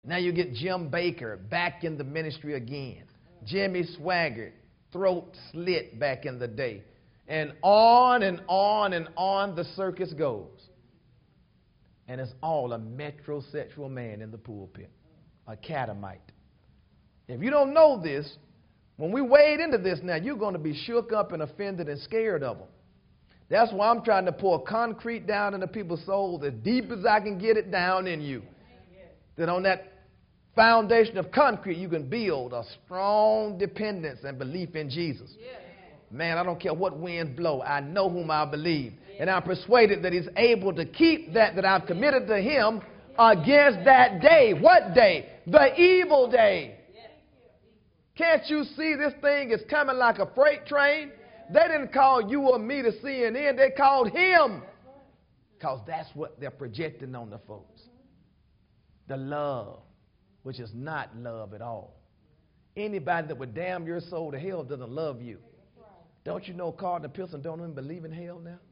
Now you get Jim Baker back in the ministry again. Jimmy Swaggart, throat slit back in the day. And on and on and on the circus goes. And it's all a metrosexual man in the pulpit, a catamite. If you don't know this, when we wade into this now, you're going to be shook up and offended and scared of them. That's why I'm trying to pour concrete down into people's souls as deep as I can get it down in you. That on that foundation of concrete, you can build a strong dependence and belief in Jesus. Man, I don't care what winds blow. I know whom I believe. And I'm persuaded that he's able to keep that I've committed to him against that day. What day? The evil day. Can't you see this thing is coming like a freight train? They didn't call you or me to CNN. They called him. Because that's what they're projecting on the folks. The love, which is not love at all. Anybody that would damn your soul to hell doesn't love you. Don't you know Cardinal Pilson don't even believe in hell now?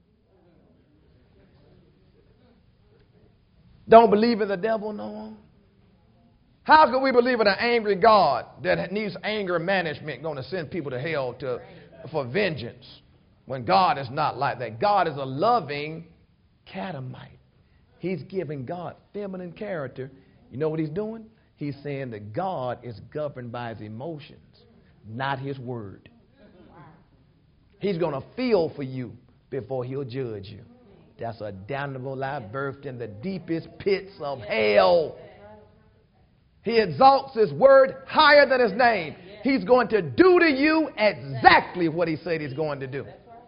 Don't believe in the devil no more? How can we believe in an angry God that needs anger management going to send people to hell for vengeance when God is not like that? God is a loving catamite. He's giving God feminine character. You know what he's doing? He's saying that God is governed by his emotions, not his word. He's going to feel for you before he'll judge you. That's a damnable lie birthed in the deepest pits of hell. He exalts his word higher than his name. He's going to do to you exactly what he said he's going to do.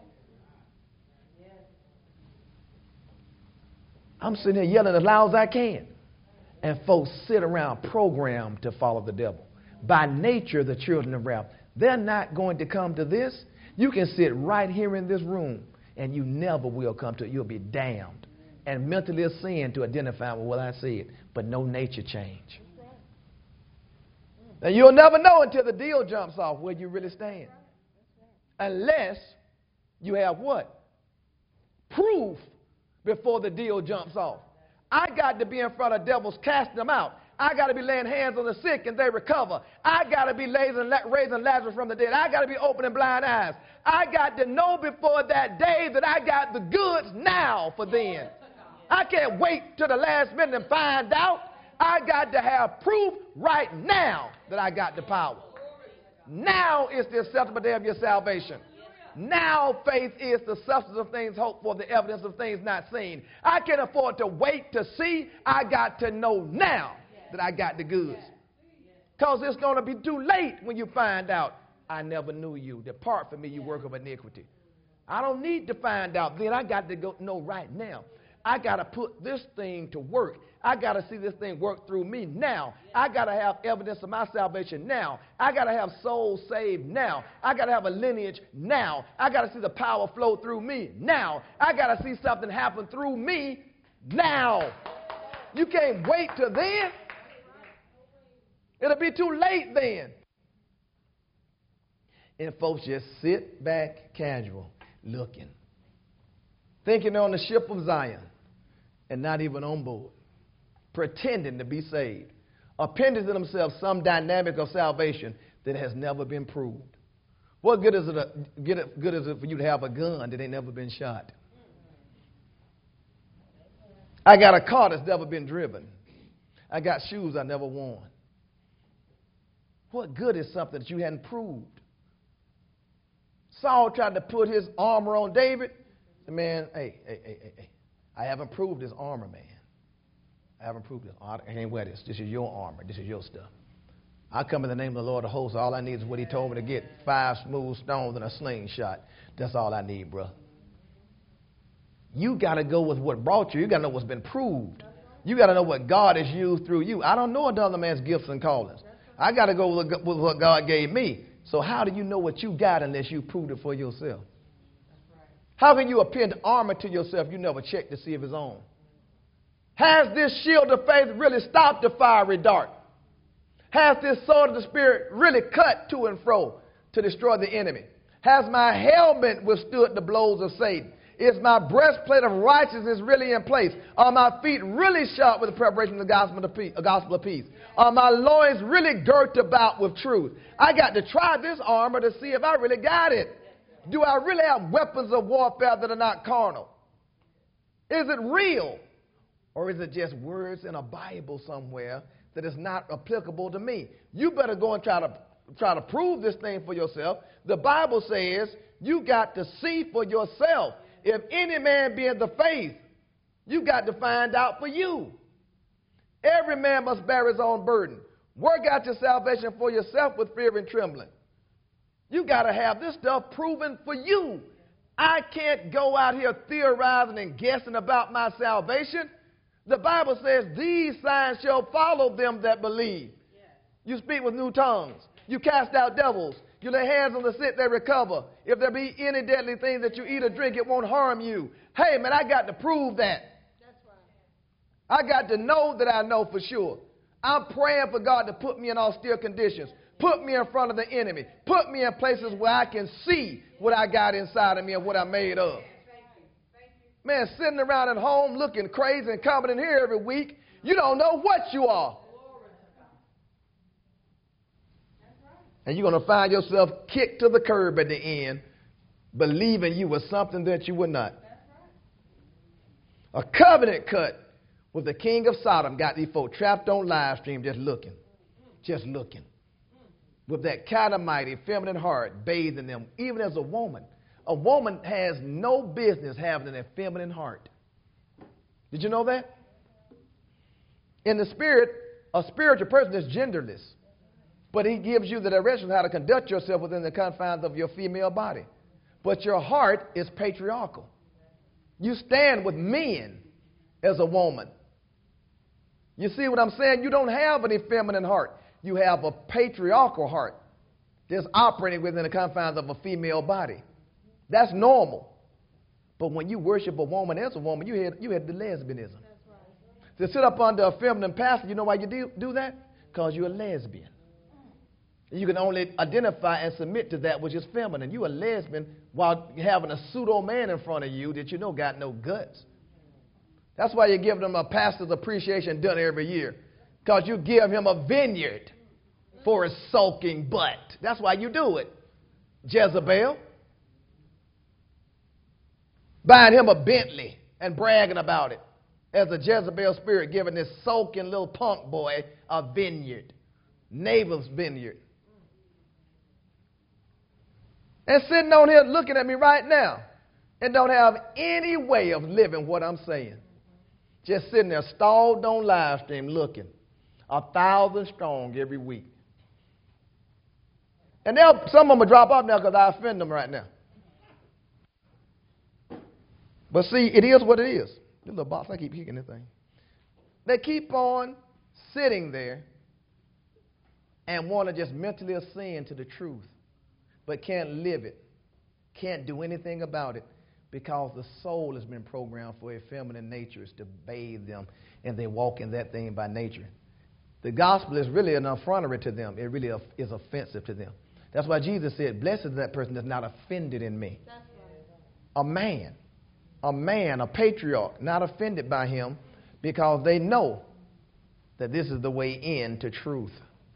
I'm sitting here yelling as loud as I can. And folks sit around programmed to follow the devil. By nature, the children of wrath, they're not going to come to this. You can sit right here in this room and you never will come to it. You'll be damned and mentally ascend to identify with what I said, but no nature change. And you'll never know until the deal jumps off where you really stand. Unless you have what? Proof before the deal jumps off. I got to be in front of devils casting them out. I got to be laying hands on the sick and they recover. I got to be raising Lazarus from the dead. I got to be opening blind eyes. I got to know before that day that I got the goods now for then. I can't wait till the last minute and find out. I got to have proof right now that I got the power. Now is the acceptable day of your salvation. Now faith is the substance of things hoped for, the evidence of things not seen. I can't afford to wait to see. I got to know now that I got the goods. Because it's going to be too late when you find out, I never knew you. Depart from me, you work of iniquity. I don't need to find out then. I got to go know right now. I got to put this thing to work. I got to see this thing work through me now. I got to have evidence of my salvation now. I got to have souls saved now. I got to have a lineage now. I got to see the power flow through me now. I got to see something happen through me now. You can't wait till then. It'll be too late then. And folks just sit back casual looking. Thinking they're on the ship of Zion and not even on board. Pretending to be saved. Appending to themselves some dynamic of salvation that has never been proved. What good is it for you to have a gun that ain't never been shot? I got a car that's never been driven. I got shoes I never worn. What good is something that you hadn't proved? Saul tried to put his armor on David. Man, hey. I haven't proved his armor, man. I haven't proved it. I can't wear this. This is your armor. This is your stuff. I come in the name of the Lord of hosts. All I need is what he told me to get. 5 smooth stones and a slingshot. That's all I need, bro. You got to go with what brought you. You got to know what's been proved. You got to know what God has used through you. I don't know another man's gifts and callings. I got to go with what God gave me. So how do you know what you got unless you proved it for yourself? How can you append armor to yourself you never checked to see if it's on? Has this shield of faith really stopped the fiery dart? Has this sword of the Spirit really cut to and fro to destroy the enemy? Has my helmet withstood the blows of Satan? Is my breastplate of righteousness really in place? Are my feet really sharp with the preparation of the gospel of peace? Are my loins really girt about with truth? I got to try this armor to see if I really got it. Do I really have weapons of warfare that are not carnal? Is it real? Or is it just words in a Bible somewhere that is not applicable to me? You better go and try to prove this thing for yourself. The Bible says you got to see for yourself. If any man be in the faith, you got to find out for you. Every man must bear his own burden. Work out your salvation for yourself with fear and trembling. You got to have this stuff proven for you. I can't go out here theorizing and guessing about my salvation. The Bible says these signs shall follow them that believe. You speak with new tongues. You cast out devils. You lay hands on the sick, they recover. If there be any deadly thing that you eat or drink, it won't harm you. Hey, man, I got to prove that. That's right. I got to know that I know for sure. I'm praying for God to put me in austere conditions. Put me in front of the enemy. Put me in places where I can see what I got inside of me and what I'm made of. Man, sitting around at home looking crazy and coming in here every week, you don't know what you are. And you're going to find yourself kicked to the curb at the end, believing you were something that you were not. A covenant cut with the king of Sodom got these folks trapped on live stream just looking. With that kind of mighty feminine heart bathing them, even as a woman. A woman has no business having an effeminate heart. Did you know that? In the spirit, a spiritual person is genderless. But he gives you the direction of how to conduct yourself within the confines of your female body. But your heart is patriarchal. You stand with men as a woman. You see what I'm saying? You don't have an effeminate heart. You have a patriarchal heart that's operating within the confines of a female body. That's normal. But when you worship a woman as a woman, you had the lesbianism. To sit up under a feminine pastor, you know why you do that? Because you're a lesbian. You can only identify and submit to that which is feminine. You're a lesbian while having a pseudo man in front of you that you know got no guts. That's why you give them a pastor's appreciation dinner every year. Because you give him a vineyard for his sulking butt. That's why you do it. Jezebel. Buying him a Bentley and bragging about it. As a Jezebel spirit giving this sulking little punk boy a vineyard. Neighbor's vineyard. And sitting on here looking at me right now and don't have any way of living what I'm saying. Just sitting there stalled on live stream looking. 1,000 strong every week. And some of them will drop off now because I offend them right now. But see, it is what it is. This little box, I keep kicking this thing. They keep on sitting there and want to just mentally ascend to the truth, but can't live it, can't do anything about it, because the soul has been programmed for a feminine nature to bathe them, and they walk in that thing by nature. The gospel is really an effrontery to them. It really is offensive to them. That's why Jesus said, blessed is that person that's not offended in me. A man, a patriarch, not offended by him, because they know that this is the way into truth.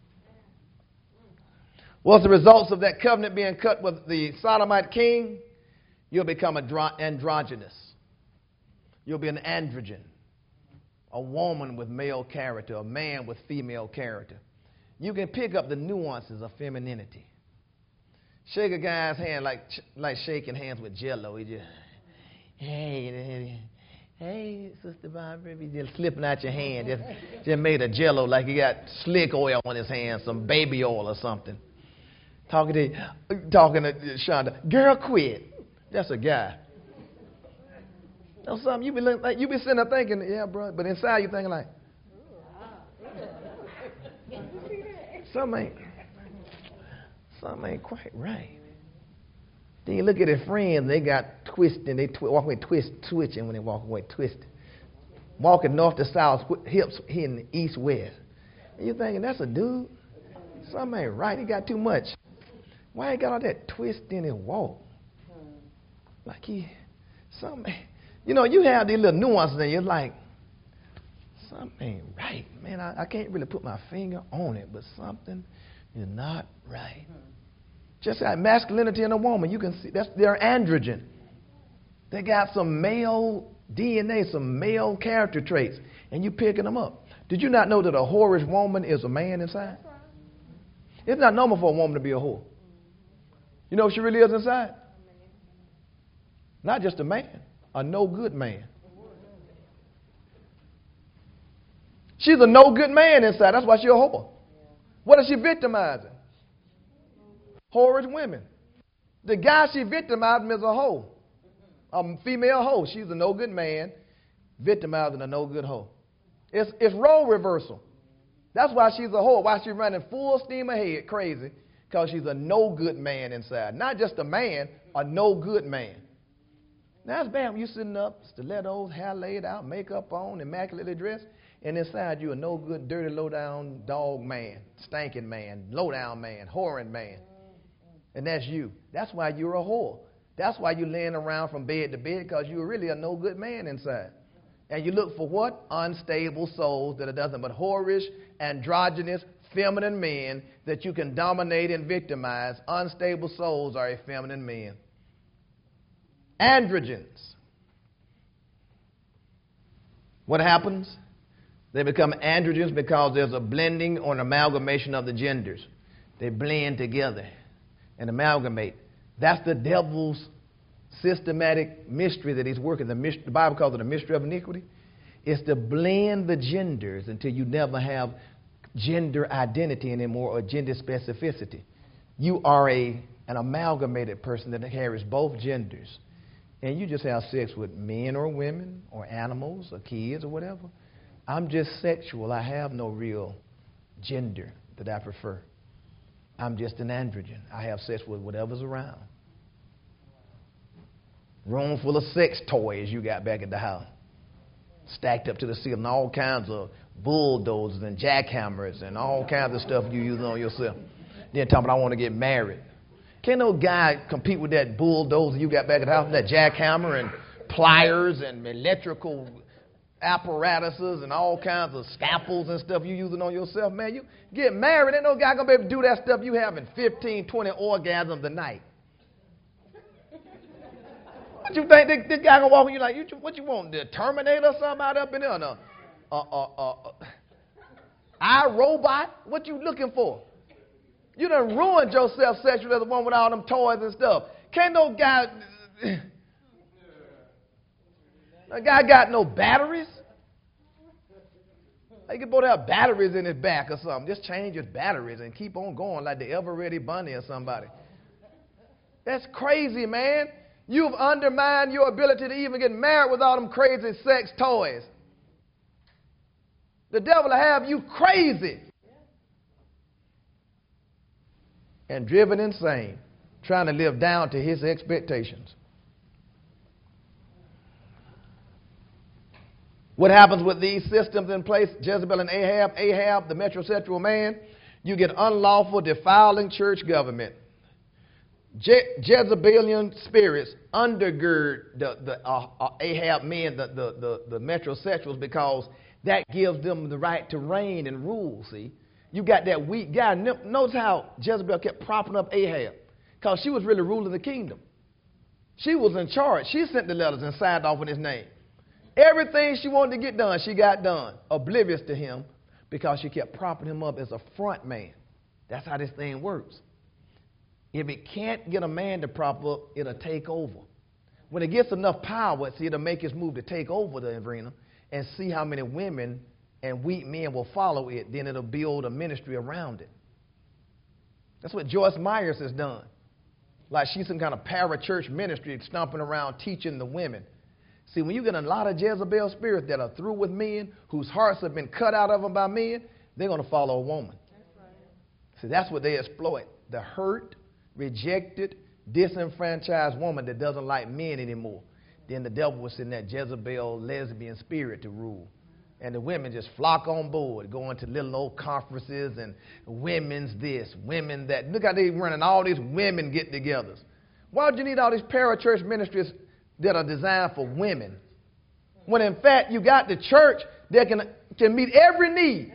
What's the results of that covenant being cut with the Sodomite king? You'll become androgynous. You'll be an androgen. A woman with male character, a man with female character. You can pick up the nuances of femininity. Shake a guy's hand like shaking hands with Jell-O. He just, hey, Sister Barbara, he just slipping out your hand. Just made a Jell-O like he got slick oil on his hand, some baby oil or something. Talking to Shonda, girl, quit. That's a guy. Know something? You be sitting there thinking, yeah, bro, but inside you thinking like, something ain't quite right. Then you look at his friends, they got twisting, they walk away twitching when they walk away twisted. Walking north to south, hips hitting east west. And you're thinking, that's a dude? Something ain't right. He got too much. Why he got all that twist in his walk? Like Something, you have these little nuances and you're like, something ain't right, man. I can't really put my finger on it, but something is not right. Just like masculinity in a woman, you can see they're androgen. They got some male DNA, some male character traits, and you picking them up. Did you not know that a whorish woman is a man inside? It's not normal for a woman to be a whore. You know what she really is inside? Not just a man, a no good man. She's a no good man inside. That's why she's a whore. What is she victimizing? Whorish women. The guy she victimizing is a hoe. A female hoe. She's a no good man victimizing a no good hoe. It's role reversal. That's why she's a whore. Why she's running full steam ahead crazy. Because she's a no good man inside. Not just a man, a no good man. Now it's bad when you sitting up, stilettos, hair laid out, makeup on, immaculately dressed, and inside you a no good, dirty, low down dog man, stinking man, low down man, whoring man. And that's you. That's why you're a whore. That's why you're laying around from bed to bed, because you're really a no good man inside. And you look for what? Unstable souls that are nothing but whorish, androgynous, feminine men that you can dominate and victimize. Unstable souls are effeminate men. Androgens. What happens? They become androgens because there's a blending or an amalgamation of the genders. They blend together and amalgamate. That's the devil's systematic mystery that he's working. The Bible calls it a mystery of iniquity. It's to blend the genders until you never have gender identity anymore or gender specificity. You are an amalgamated person that carries both genders. And you just have sex with men or women or animals or kids or whatever. I'm just sexual. I have no real gender that I prefer. I'm just an androgen. I have sex with whatever's around. Room full of sex toys you got back at the house. Stacked up to the ceiling, all kinds of bulldozers and jackhammers and all kinds of stuff you use on yourself. Then talking about I want to get married. Can't no guy compete with that bulldozer you got back at the house, that jackhammer and pliers and electrical apparatuses and all kinds of scalpels and stuff you using on yourself. Man, you get married, ain't no guy going to be able to do that stuff you having 15, 20 orgasms a night. What you think this guy gonna walk in you like, what you want, the Terminator or something out up in there? No. iRobot? What you looking for? You done ruined yourself sexually as a woman with all them toys and stuff. Can't no guy, a guy got no batteries. He could both have batteries in his back or something. Just change his batteries and keep on going like the ever-ready bunny or somebody. That's crazy, man. You've undermined your ability to even get married with all them crazy sex toys. The devil will have you crazy and driven insane, trying to live down to his expectations. What happens with these systems in place, Jezebel and Ahab, the metrosexual man? You get unlawful, defiling church government. Jezebelian spirits undergird the Ahab men, the metrosexuals, because that gives them the right to reign and rule, see? You got that weak guy. Notice how Jezebel kept propping up Ahab, because she was really ruling the kingdom. She was in charge. She sent the letters and signed off in his name. Everything she wanted to get done, she got done, oblivious to him, because she kept propping him up as a front man. That's how this thing works. If it can't get a man to prop up, it'll take over. When it gets enough power, see, it'll make its move to take over the arena and see how many women and weak men will follow it. Then it'll build a ministry around it. That's what Joyce Myers has done. Like she's some kind of para-church ministry stomping around teaching the women. See, when you get a lot of Jezebel spirits that are through with men, whose hearts have been cut out of them by men, they're going to follow a woman. That's right. See, that's what they exploit. The hurt, rejected, disenfranchised woman that doesn't like men anymore. Then the devil will send that Jezebel lesbian spirit to rule. And the women just flock on board, going to little old conferences and women's this, women that. Look how they running all these women get-togethers. Why would you need all these para-church ministries that are designed for women. When in fact you got the church that can meet every need.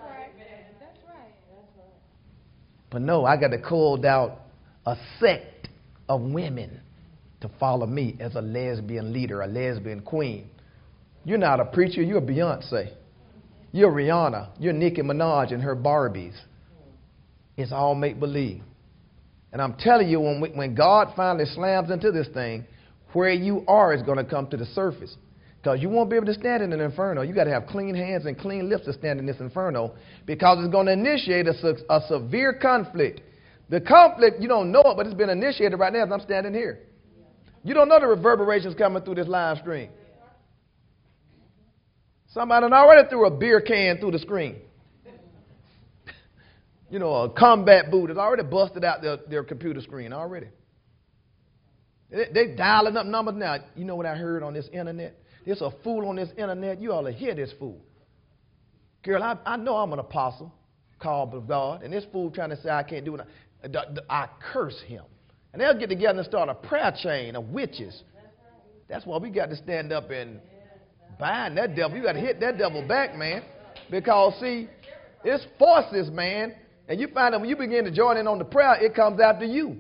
But no, I got to call out a sect of women to follow me as a lesbian leader, a lesbian queen. You're not a preacher, you're Beyonce. You're Rihanna. You're Nicki Minaj and her Barbies. It's all make-believe. And I'm telling you, when God finally slams into this thing, where you are is going to come to the surface. Because you won't be able to stand in an inferno. You got to have clean hands and clean lips to stand in this inferno, because it's going to initiate a severe conflict. The conflict, you don't know it, but it's been initiated right now as I'm standing here. You don't know the reverberations coming through this live stream. Somebody already threw a beer can through the screen. You know, a combat boot has already busted out their computer screen already. They dialing up numbers now. You know what I heard on this internet? There's a fool on this internet. You ought to hear this fool. Girl, I know I'm an apostle called of God, and this fool trying to say I can't do it. I curse him. And they'll get together and start a prayer chain of witches. That's why we got to stand up and bind that devil. You got to hit that devil back, man. Because, see, it's forces, man. And you find that when you begin to join in on the prayer, it comes after you.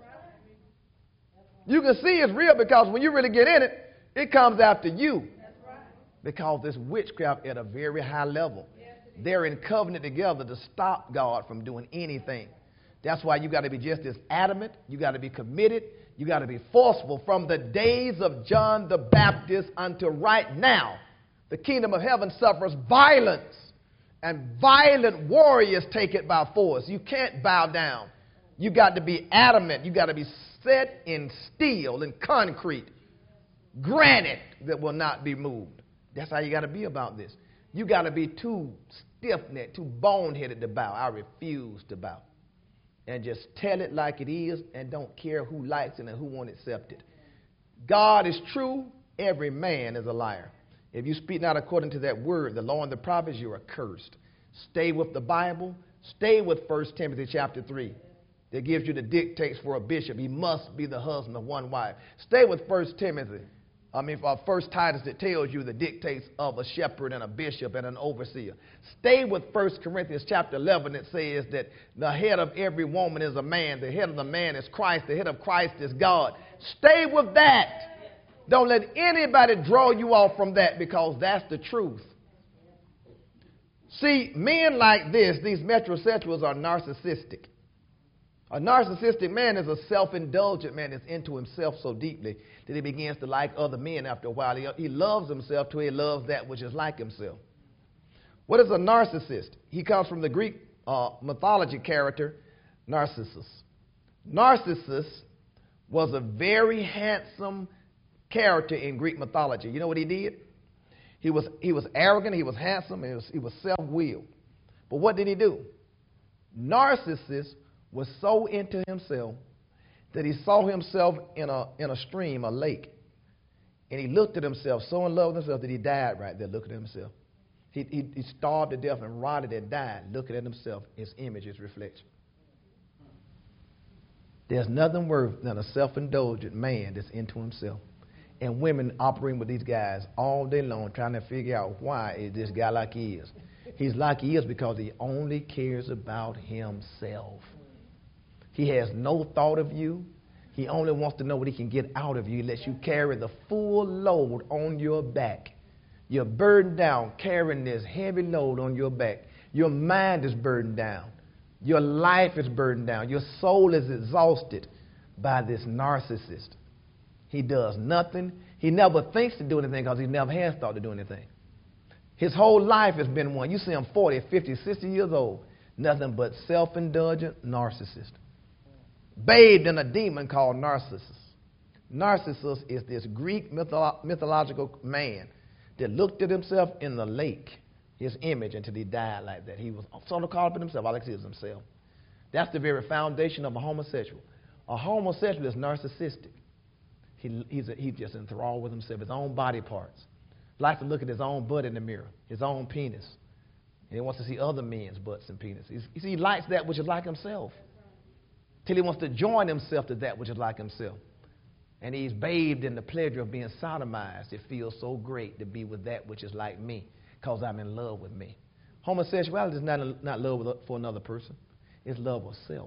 You can see it's real, because when you really get in it, it comes after you. Because it's witchcraft at a very high level. They're in covenant together to stop God from doing anything. That's why you got to be just as adamant. You got to be committed. You got to be forceful. From the days of John the Baptist until right now, the kingdom of heaven suffers violence, and violent warriors take it by force. You can't bow down. You got to be adamant. You got to be set in steel and concrete, granite that will not be moved. That's how you got to be about this. You got to be too stiff-necked, too bone-headed to bow. I refuse to bow. And just tell it like it is, and don't care who likes it and who won't accept it. God is true. Every man is a liar. If you speak not according to that word, the law and the prophets, you are cursed. Stay with the Bible. Stay with 1 Timothy chapter 3. That gives you the dictates for a bishop. He must be the husband of one wife. Stay with 1 Titus that tells you the dictates of a shepherd and a bishop and an overseer. Stay with 1 Corinthians chapter 11 that says that the head of every woman is a man. The head of the man is Christ. The head of Christ is God. Stay with that. Don't let anybody draw you off from that, because that's the truth. See, men like this, these metrosexuals, are narcissistic. A narcissistic man is a self-indulgent man that's into himself so deeply that he begins to like other men after a while. He loves himself till he loves that which is like himself. What is a narcissist? He comes from the Greek mythology character, Narcissus. Narcissus was a very handsome character in Greek mythology. You know what he did? He was arrogant, he was handsome, he was self-willed. But what did he do? Narcissus was so into himself that he saw himself in a stream, a lake. And he looked at himself, so in love with himself that he died right there looking at himself. He starved to death and rotted and died looking at himself, his image, his reflection. There's nothing worse than a self-indulgent man that's into himself. And women operating with these guys all day long trying to figure out, why is this guy like he is? He's like he is because he only cares about himself. He has no thought of you. He only wants to know what he can get out of you. He lets you carry the full load on your back. You're burdened down carrying this heavy load on your back. Your mind is burdened down. Your life is burdened down. Your soul is exhausted by this narcissist. He does nothing. He never thinks to do anything because he never has thought to do anything. His whole life has been one. You see him 40, 50, 60 years old. Nothing but self-indulgent narcissist. Bathed in a demon called Narcissus. Narcissus is this Greek mythological man that looked at himself in the lake, his image, until he died like that. He was sort of caught up in himself. All he sees is himself. That's the very foundation of a homosexual. A homosexual is narcissistic. He's just enthralled with himself, his own body parts. Likes to look at his own butt in the mirror, his own penis. And he wants to see other men's butts and penises. He likes that which is like himself. Till he wants to join himself to that which is like himself. and he's bathed in the pleasure of being sodomized. It feels so great to be with that which is like me, because I'm in love with me. Homosexuality is not love for another person. It's love of self.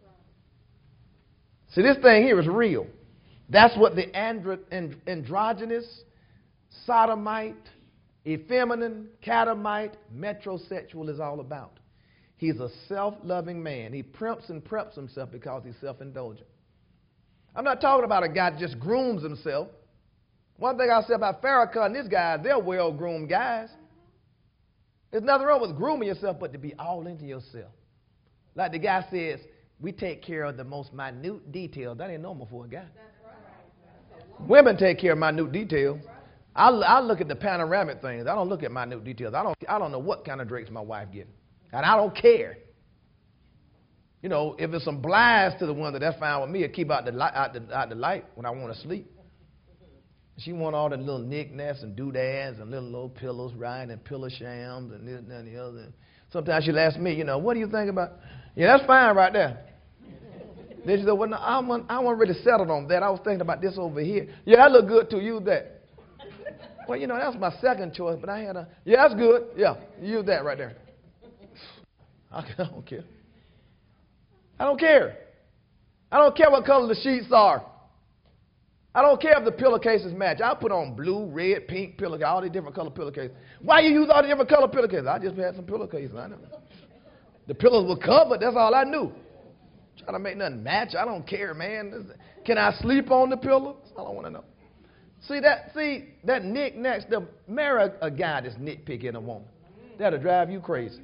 See, this thing here is real. That's what the androgynous, sodomite, effeminate, catamite, metrosexual is all about. He's a self-loving man. He primps and preps himself because he's self-indulgent. I'm not talking about a guy that just grooms himself. One thing I say about Farrakhan and these guys, they're well-groomed guys. There's nothing wrong with grooming yourself, but to be all into yourself. Like the guy says, we take care of the most minute details. That ain't normal for a guy. Women take care of minute details. I look at the panoramic things. I don't look at minute details. I don't know what kind of drapes my wife getting. And I don't care. You know, if there's some blinds to the window, that's fine with me. It keep out the light when I want to sleep. She want all the little knickknacks and doodads and little pillows, right, and pillow shams and this and the other. And sometimes she'll ask me, you know, what do you think about? Yeah, that's fine right there. Then she said, well, no, I wasn't really settled on that. I was thinking about this over here. Yeah, that look good too. Use that. Well, you know, that's my second choice, but I had a, yeah, that's good. Yeah, use that right there. I don't care. I don't care. I don't care what color the sheets are. I don't care if the pillowcases match. I put on blue, red, pink pillowcases, all these different color pillowcases. Why you use all the different color pillowcases? I just had some pillowcases. I know. The pillows were covered. That's all I knew. Trying to make nothing match. I don't care, man. Can I sleep on the pillow? That's all I want to know. See that knick-knacks, marry a guy that's nitpicking a woman. That'll drive you crazy.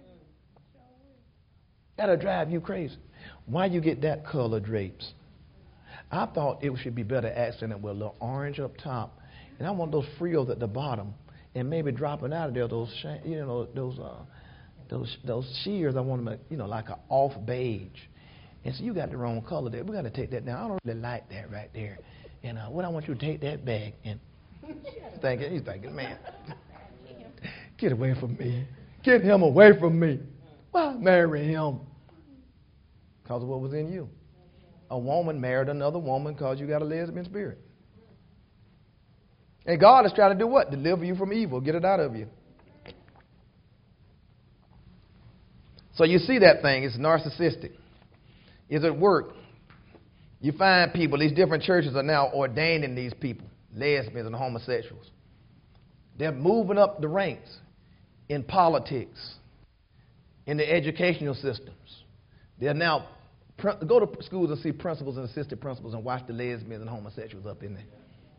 That'll drive you crazy. Why you get that color drapes? I thought it should be better accented with a little orange up top, and I want those frills at the bottom, and maybe dropping out of there those shears. I want them, like an off beige. And so you got the wrong color there. We got to take that down. I don't really like that right there. And what I want you to take that back and he's thinking, man, get away from me. Get him away from me. Why marry him? Because of what was in you. A woman married another woman because you got a lesbian spirit. And God is trying to do what? Deliver you from evil. Get it out of you. So you see that thing. It's narcissistic. It's at work. You find people, these different churches are now ordaining these people, lesbians and homosexuals. They're moving up the ranks in politics, in the educational systems. They're now go to schools and see principals and assistant principals and watch the lesbians and homosexuals up in there.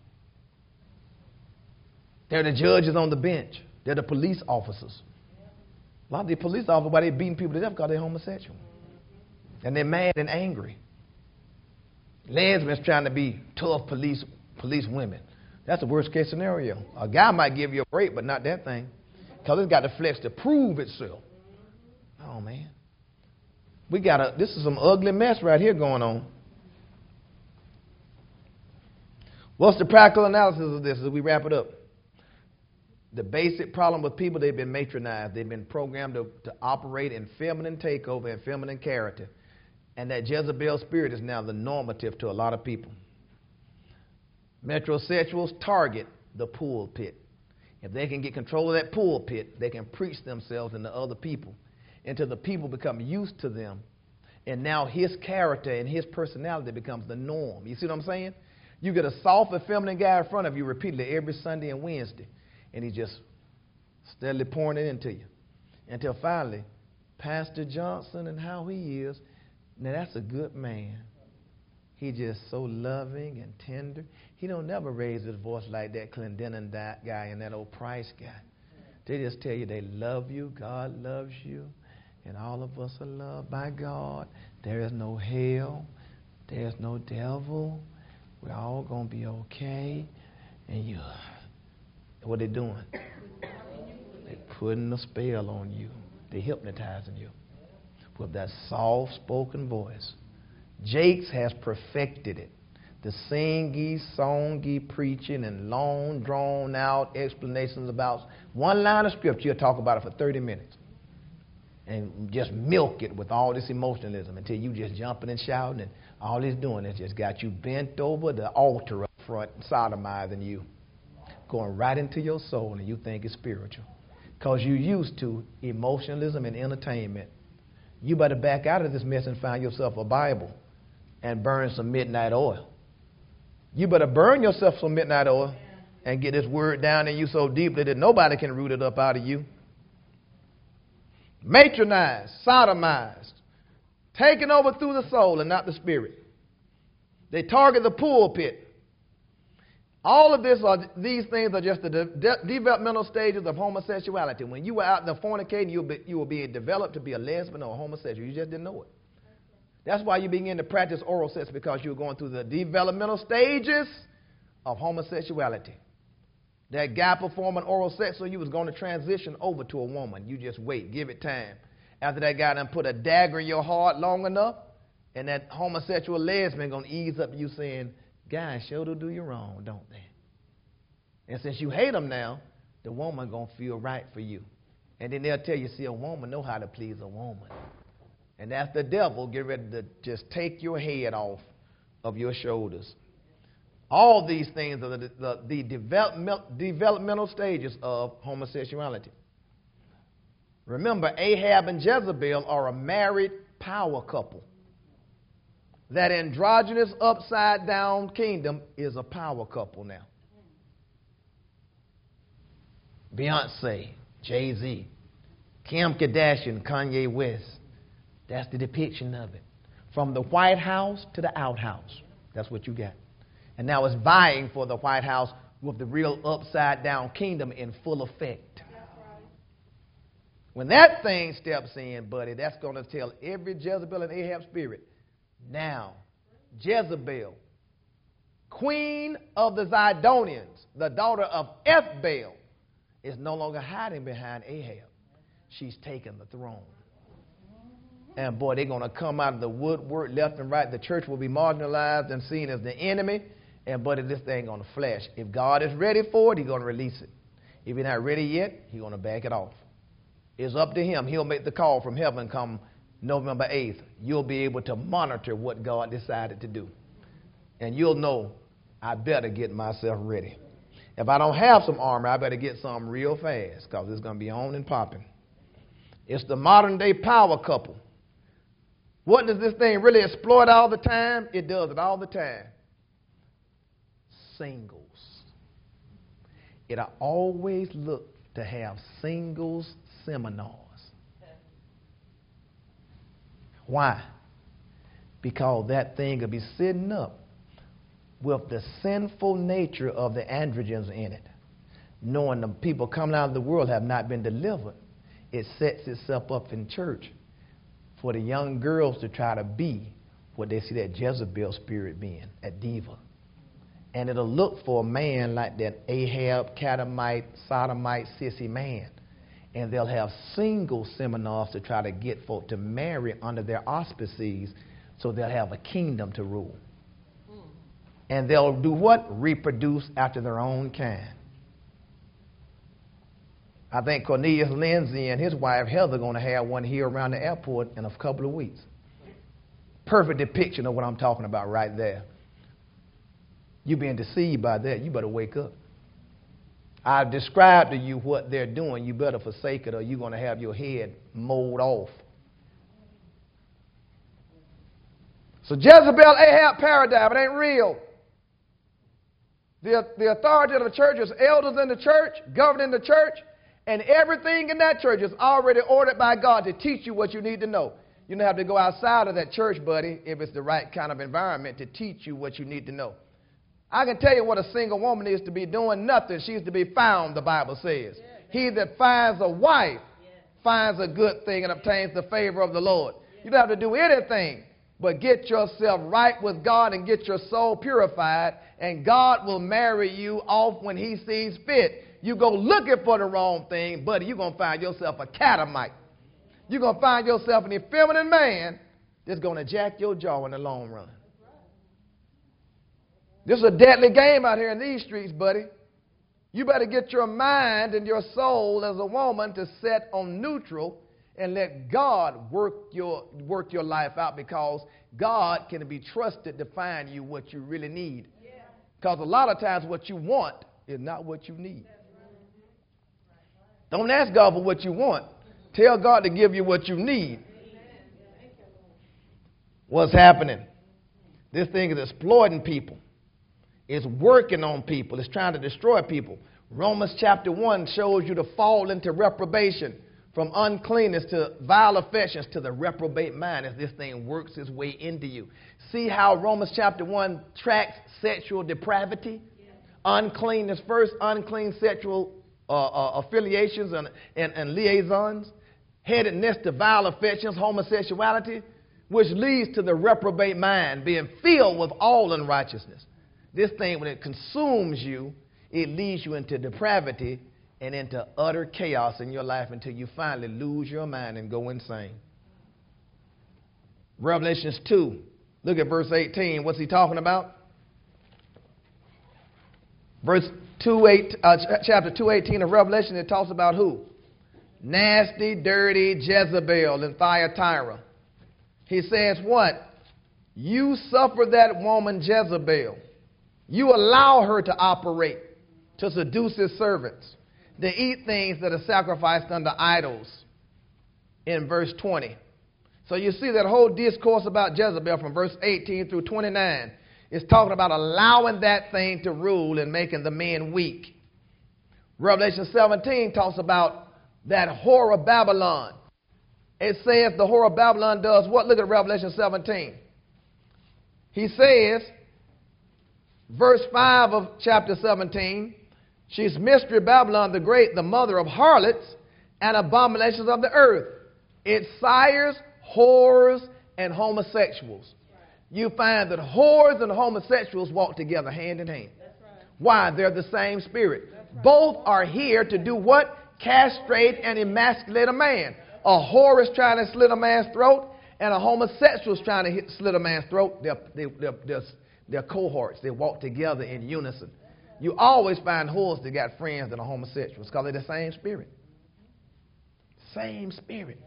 They're the judges on the bench. They're the police officers. A lot of the police officers, why they're beating people to death, because they're homosexual. And they're mad and angry. Lesbians trying to be tough police women. That's the worst case scenario. A guy might give you a break, but not that thing. Because it's got the flesh to prove itself. Oh, man. This is some ugly mess right here going on. What's the practical analysis of this as we wrap it up? The basic problem with people, they've been matronized. They've been programmed to operate in feminine takeover and feminine character. And that Jezebel spirit is now the normative to a lot of people. Metrosexuals target the pulpit. If they can get control of that pulpit, they can preach themselves into other people until the people become used to them. And now his character and his personality becomes the norm. You see what I'm saying? You get a soft and feminine guy in front of you repeatedly every Sunday and Wednesday. And he's just steadily pouring it into you. Until finally, Pastor Johnson and how he is, now that's a good man. He's just so loving and tender. He don't never raise his voice like that Clendenin guy and that old Price guy. They just tell you they love you, God loves you, and all of us are loved by God. There is no hell. There's no devil. We're all going to be okay. And what they doing? They're putting a spell on you. They're hypnotizing you with that soft-spoken voice. Jakes has perfected it. The singy, songy preaching and long, drawn-out explanations about one line of scripture. You'll talk about it for 30 minutes. and just milk it with all this emotionalism until you just jumping and shouting, and all it's doing is just got you bent over the altar up front, sodomizing you, going right into your soul, and you think it's spiritual. Because you used to emotionalism and entertainment. You better back out of this mess and find yourself a Bible and burn some midnight oil. You better burn yourself some midnight oil and get this word down in you so deeply that nobody can root it up out of you. Matronized, sodomized, taken over through the soul and not the spirit. They target the pulpit. All of these things are just the developmental stages of homosexuality. When you were out there fornicating, you were being developed to be a lesbian or a homosexual. You just didn't know it. That's why you begin to practice oral sex, because you were going through the developmental stages of homosexuality. That guy performing oral sex, so you was going to transition over to a woman. You just wait, give it time. After that guy done put a dagger in your heart long enough, and that homosexual lesbian going to ease up you saying, guys sure do you wrong, don't they? And since you hate them now, the woman going to feel right for you. And then they'll tell you, see, a woman know how to please a woman. And that's the devil get ready to just take your head off of your shoulders. All these things are the developmental stages of homosexuality. Remember, Ahab and Jezebel are a married power couple. That androgynous upside-down kingdom is a power couple now. Beyonce, Jay-Z, Kim Kardashian, Kanye West. That's the depiction of it. From the White House to the outhouse. That's what you got. And now it's vying for the White House with the real upside-down kingdom in full effect. When that thing steps in, buddy, that's going to tell every Jezebel and Ahab spirit, now, Jezebel, queen of the Zidonians, the daughter of Ethbaal, is no longer hiding behind Ahab. She's taken the throne. And boy, they're going to come out of the woodwork left and right. The church will be marginalized and seen as the enemy. And buddy, this thing going to flash. If God is ready for it, he's going to release it. If he's not ready yet, he's going to back it off. It's up to him. He'll make the call from heaven come November 8th. You'll be able to monitor what God decided to do. And you'll know, I better get myself ready. If I don't have some armor, I better get something real fast, because it's going to be on and popping. It's the modern day power couple. What does this thing really exploit all the time? It does it all the time. Singles. It'll always look to have singles seminars. Why? Because that thing will be sitting up with the sinful nature of the androgens in it. Knowing the people coming out of the world have not been delivered, it sets itself up in church for the young girls to try to be what they see that Jezebel spirit being, a diva. And it'll look for a man like that Ahab, Catamite, Sodomite, sissy man. And they'll have single seminars to try to get folk to marry under their auspices, so they'll have a kingdom to rule. And they'll do what? Reproduce after their own kind. I think Cornelius Lindsay and his wife Heather are going to have one here around the airport in a couple of weeks. Perfect depiction of what I'm talking about right there. You're being deceived by that. You better wake up. I've described to you what they're doing. You better forsake it, or you're going to have your head mowed off. So Jezebel, Ahab paradigm, it ain't real. The authority of the church is elders in the church, governing the church, and everything in that church is already ordered by God to teach you what you need to know. You don't have to go outside of that church, buddy, if it's the right kind of environment to teach you what you need to know. I can tell you what a single woman is to be doing nothing. She's to be found, the Bible says. He that finds a wife finds a good thing and obtains the favor of the Lord. You don't have to do anything but get yourself right with God and get your soul purified, and God will marry you off when he sees fit. You go looking for the wrong thing, buddy, you're going to find yourself a catamite. You're going to find yourself an effeminate man that's going to jack your jaw in the long run. This is a deadly game out here in these streets, buddy. You better get your mind and your soul as a woman to set on neutral and let God work your life out, because God can be trusted to find you what you really need. Because a lot of times what you want is not what you need. Don't ask God for what you want. Tell God to give you what you need. What's happening? This thing is exploiting people. It's working on people. It's trying to destroy people. Romans chapter 1 shows you to fall into reprobation, from uncleanness to vile affections to the reprobate mind, as this thing works its way into you. See how Romans chapter 1 tracks sexual depravity? Uncleanness first, unclean sexual affiliations and liaisons, headedness to vile affections, homosexuality, which leads to the reprobate mind, being filled with all unrighteousness. This thing, when it consumes you, it leads you into depravity and into utter chaos in your life until you finally lose your mind and go insane. Revelations 2, look at verse 18. What's he talking about? Chapter 2:18 of Revelation, it talks about who? Nasty, dirty Jezebel and Thyatira. He says what? You suffer that woman Jezebel. You allow her to operate, to seduce his servants, to eat things that are sacrificed unto idols, in verse 20. So you see that whole discourse about Jezebel from verse 18 through 29 is talking about allowing that thing to rule and making the men weak. Revelation 17 talks about that whore of Babylon. It says the whore of Babylon does what? Look at Revelation 17. He says, verse 5 of chapter 17, she's Mystery Babylon the Great, the mother of harlots and abominations of the earth. It sires whores and homosexuals. You find that whores and homosexuals walk together hand in hand. Why? They're the same spirit. Both are here to do what? Castrate and emasculate a man. A whore is trying to slit a man's throat, and a homosexual is trying to slit a man's throat. They're cohorts. They walk together in unison. You always find whores that got friends that are homosexuals because they're the same spirit. Same spirit.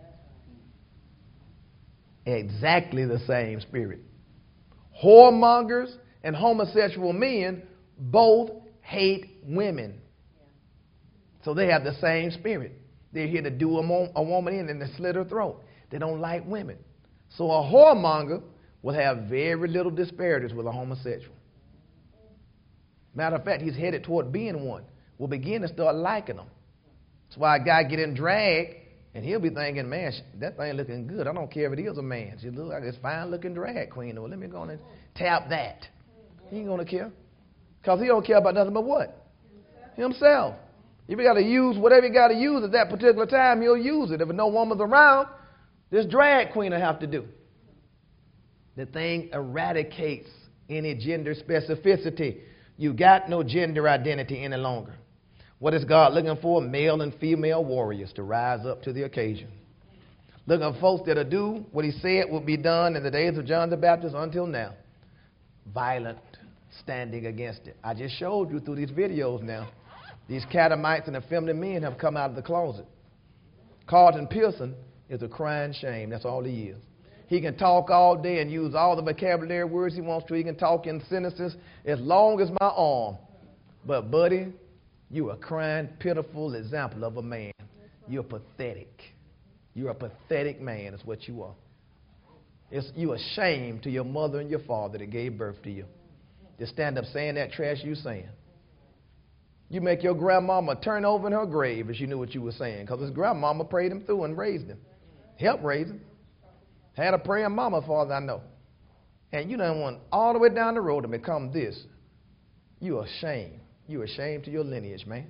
Exactly the same spirit. Whoremongers and homosexual men both hate women. So they have the same spirit. They're here to do a woman in and to slit her throat. They don't like women. So a whoremonger will have very little disparities with a homosexual. Matter of fact, he's headed toward being one. Will begin to start liking them. That's why a guy get in drag, and he'll be thinking, man, that thing looking good. I don't care if it is a man. She look like this fine-looking drag queen. Well, let me go on and tap that. He ain't going to care. Because he don't care about nothing but what? Himself. If he got to use whatever he got to use at that particular time, he'll use it. If no woman's around, this drag queen will have to do. The thing eradicates any gender specificity. You got no gender identity any longer. What is God looking for? Male and female warriors to rise up to the occasion. Looking for folks that'll do what he said would be done in the days of John the Baptist until now. Violent, standing against it. I just showed you through these videos now. These catamites and effeminate men have come out of the closet. Carlton Pearson is a crying shame. That's all he is. He can talk all day and use all the vocabulary words he wants to. He can talk in sentences as long as my arm. But, buddy, you're a crying, pitiful example of a man. You're pathetic. You're a pathetic man is what you are. You're a shame to your mother and your father that gave birth to you. To stand up saying that trash you saying. You make your grandmama turn over in her grave if she knew what you were saying, because his grandmama prayed him through and raised him. Helped raise him. Had a praying mama, as far as I know. And you done went all the way down the road to become this. You're a shame. You're a shame to your lineage, man.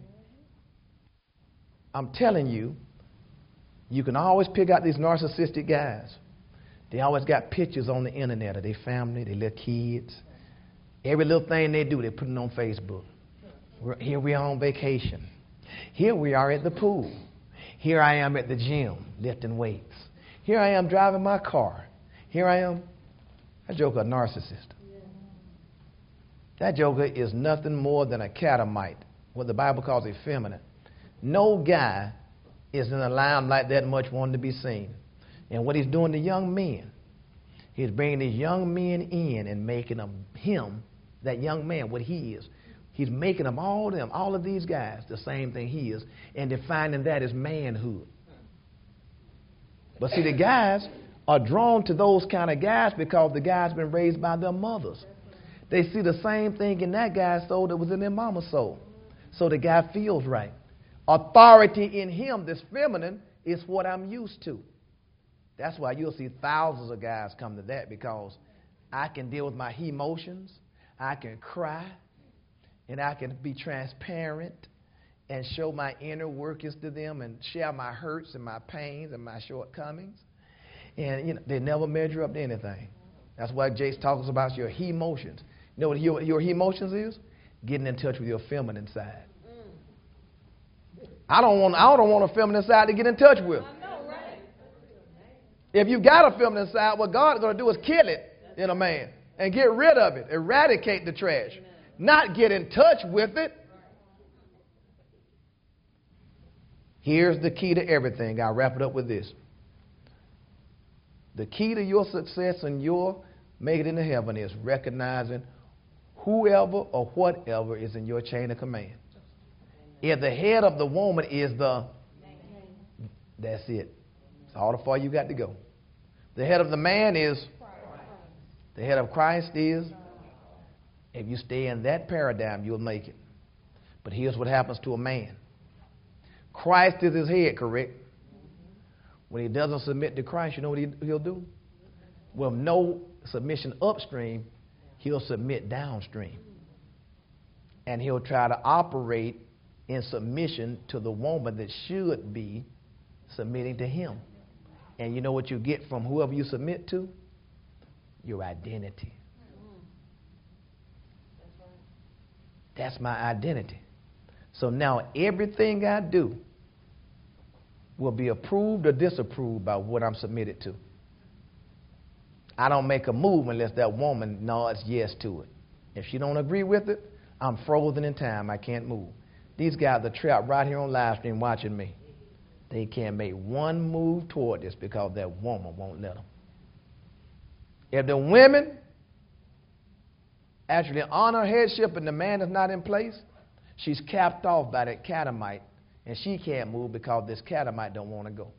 I'm telling you, you can always pick out these narcissistic guys. They always got pictures on the internet of their family, their little kids. Every little thing they do, they put it on Facebook. Here we are on vacation. Here we are at the pool. Here I am at the gym lifting weights. Here I am driving my car. Here I am. That joker a narcissist. That joker is nothing more than a catamite, what the Bible calls effeminate. No guy is in the limelight that much, wanting to be seen. And what he's doing to young men, he's bringing these young men in and making them him, that young man, what he is. He's making them, all of these guys, the same thing he is, and defining that as manhood. But see, the guys are drawn to those kind of guys because the guys been raised by their mothers. They see the same thing in that guy's soul that was in their mama's soul. So the guy feels right. Authority in him that's feminine is what I'm used to. That's why you'll see thousands of guys come to that, because I can deal with my emotions, I can cry, and I can be transparent and show my inner workings to them and share my hurts and my pains and my shortcomings. And they never measure up to anything. That's why Jace talks about your emotions. You know what your emotions is? Getting in touch with your feminine side. I don't want a feminine side to get in touch with. If you got a feminine side, what God is going to do is kill it in a man and get rid of it, eradicate the trash, not get in touch with it. Here's the key to everything. I'll wrap it up with this. The key to your success and your making it into heaven is recognizing whoever or whatever is in your chain of command. If the head of the woman is that's it. That's all the far you got to go. The head of the man is, the head of Christ is, if you stay in that paradigm, you'll make it. But here's what happens to a man. Christ is his head, correct? When he doesn't submit to Christ, you know what he'll do? With no submission upstream, he'll submit downstream. And he'll try to operate in submission to the woman that should be submitting to him. And you know what you get from whoever you submit to? Your identity. That's my identity. So now everything I do will be approved or disapproved by what I'm submitted to. I don't make a move unless that woman nods yes to it. If she don't agree with it, I'm frozen in time. I can't move. These guys are trapped right here on live stream watching me. They can't make one move toward this because that woman won't let them. If the women actually honor headship and the man is not in place, she's capped off by that catamite, and she can't move because this catamite don't want to go.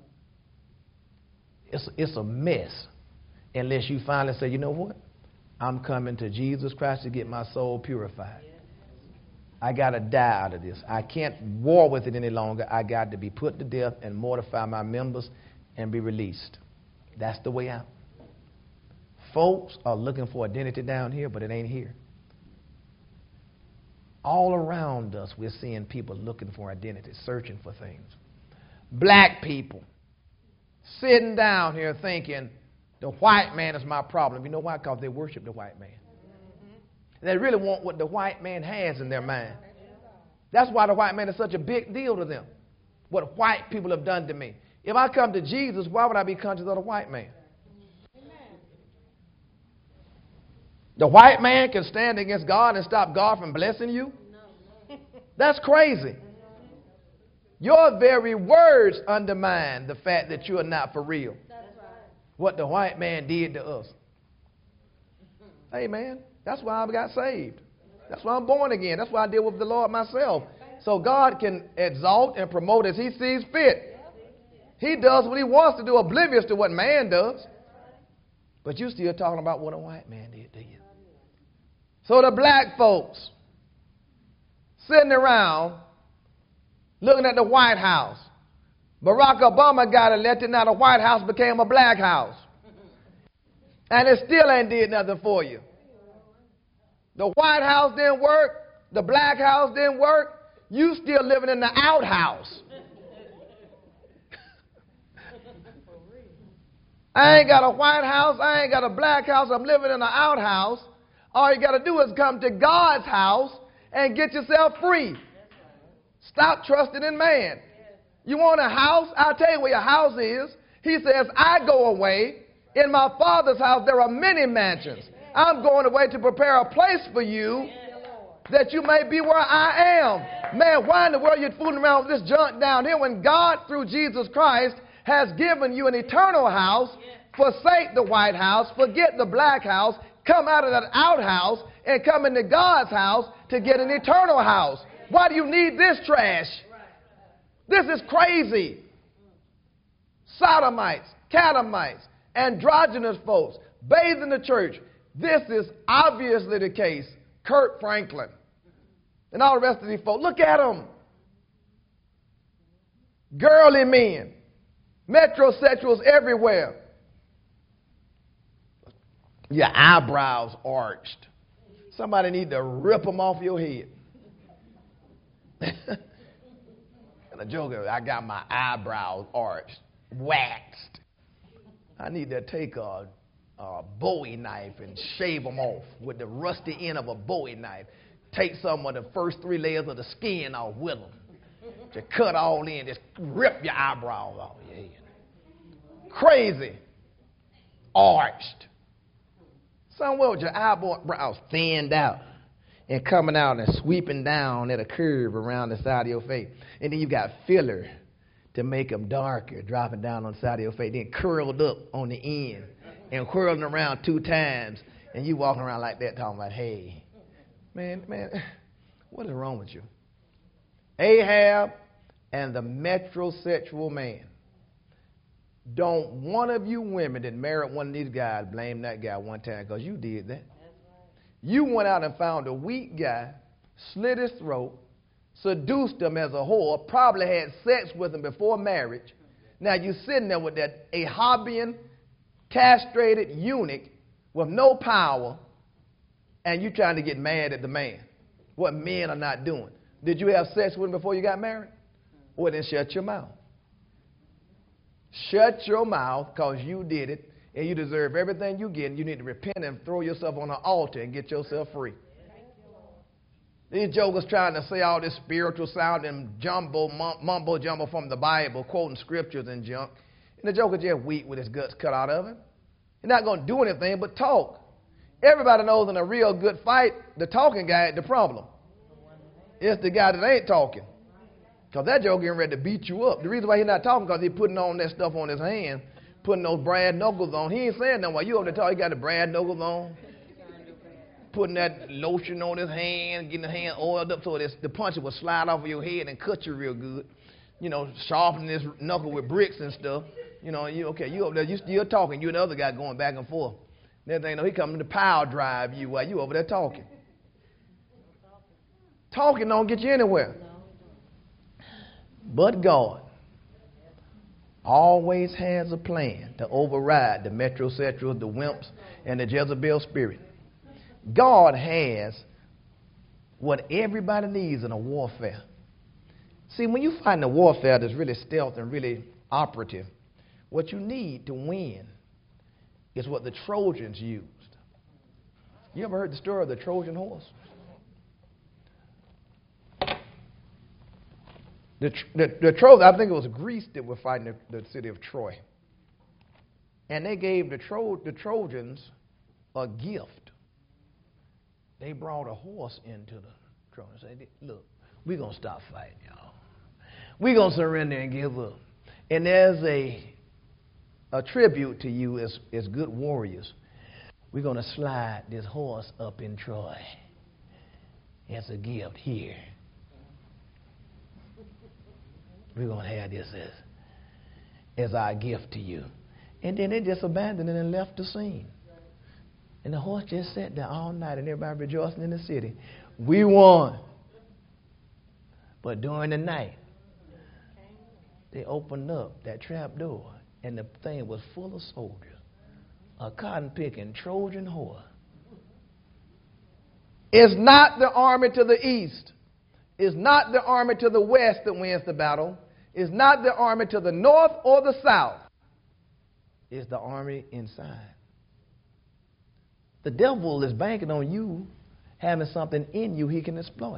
It's a mess unless you finally say, you know what? I'm coming to Jesus Christ to get my soul purified. I got to die out of this. I can't war with it any longer. I got to be put to death and mortify my members and be released. That's the way out. Folks are looking for identity down here, but it ain't here. All around us, we're seeing people looking for identity, searching for things. Black people sitting down here thinking the white man is my problem. You know why? Because they worship the white man. They really want what the white man has in their mind. That's why the white man is such a big deal to them. What white people have done to me. If I come to Jesus, why would I be conscious of the white man? The white man can stand against God and stop God from blessing you? That's crazy. Your very words undermine the fact that you are not for real. What the white man did to us. Hey, man. That's why I got saved. That's why I'm born again. That's why I deal with the Lord myself. So God can exalt and promote as he sees fit. He does what he wants to do, oblivious to what man does. But you still talking about what a white man did to you. So the black folks sitting around looking at the White House. Barack Obama got elected, now the White House became a black house. And it still ain't did nothing for you. The White House didn't work. The black house didn't work. You still living in the outhouse. I ain't got a White House. I ain't got a black house. I'm living in the outhouse. All you got to do is come to God's house and get yourself free. Stop trusting in man. You want a house? I'll tell you where your house is. He says, I go away. In my Father's house there are many mansions. I'm going away to prepare a place for you. that you may be where I am. Man, why in the world are you fooling around with this junk down here when God, through Jesus Christ, has given you an eternal house? Forsake the White House, forget the black house, come out of that outhouse and come into God's house to get an eternal house. Why do you need this trash? This is crazy. Sodomites, catamites, androgynous folks, bathe in the church. This is obviously the case. Kurt Franklin and all the rest of these folks. Look at them. Girly men, metrosexuals everywhere. Your eyebrows arched. Somebody need to rip them off your head. And a joker, I got my eyebrows arched, waxed. I need to take a Bowie knife and shave them off with the rusty end of a Bowie knife. Take some of the first 3 layers of the skin off with them. Just cut all in, just rip your eyebrows off your head. Crazy. Arched. Somewhere with your eyebrows thinned out and coming out and sweeping down at a curve around the side of your face. And then you got filler to make them darker, dropping down on the side of your face, then curled up on the end and whirling around 2 times. And you walking around like that talking about, hey, man, what is wrong with you? Ahab and the metrosexual man. Don't one of you women that married one of these guys blame that guy one time, because you did that. You went out and found a weak guy, slit his throat, seduced him as a whore, probably had sex with him before marriage. Now you're sitting there with that Ahabian, castrated eunuch with no power, and you trying to get mad at the man. What men are not doing. Did you have sex with him before you got married? Well, then shut your mouth. Shut your mouth, because you did it, and you deserve everything you get, and you need to repent and throw yourself on an altar and get yourself free. These jokers trying to say all this spiritual sound and mumbo jumbo from the Bible, quoting scriptures and junk. And the joker just weak with his guts cut out of him. He's not going to do anything but talk. Everybody knows in a real good fight, the talking guy ain't the problem. It's the guy that ain't talking. Because that joker getting ready to beat you up. The reason why he's not talking because he's putting on that stuff on his hand, putting those brass knuckles on. He ain't saying nothing while you over there talking. He got the brass knuckles on, putting that lotion on his hand, getting the hand oiled up so the puncher will slide off of your head and cut you real good. You know, sharpening his knuckle with bricks and stuff. You know, you over there, you still talking. You and the other guy going back and forth. Next thing you know, he coming to power drive you while you over there talking. Talking don't get you anywhere. But God always has a plan to override the metrosexuals, the wimps, and the Jezebel spirit. God has what everybody needs in a warfare. See, when you find a warfare that's really stealth and really operative, what you need to win is what the Trojans used. You ever heard the story of the Trojan horse? The Trojans, I think it was Greece that were fighting the city of Troy. And they gave the Trojans a gift. They brought a horse into the Trojans and said, look, we're going to stop fighting, y'all. We're going to surrender and give up. And there's a tribute to you as good warriors. We're going to slide this horse up in Troy as a gift here. We're going to have this as our gift to you. And then they just abandoned it and left the scene. And the horse just sat there all night and everybody rejoicing in the city. We won. But during the night, they opened up that trap door and the thing was full of soldiers. A cotton-picking Trojan horse. It's not the army to the east. It's not the army to the west that wins the battle. It's not the army to the north or the south. It's the army inside. The devil is banking on you having something in you he can exploit.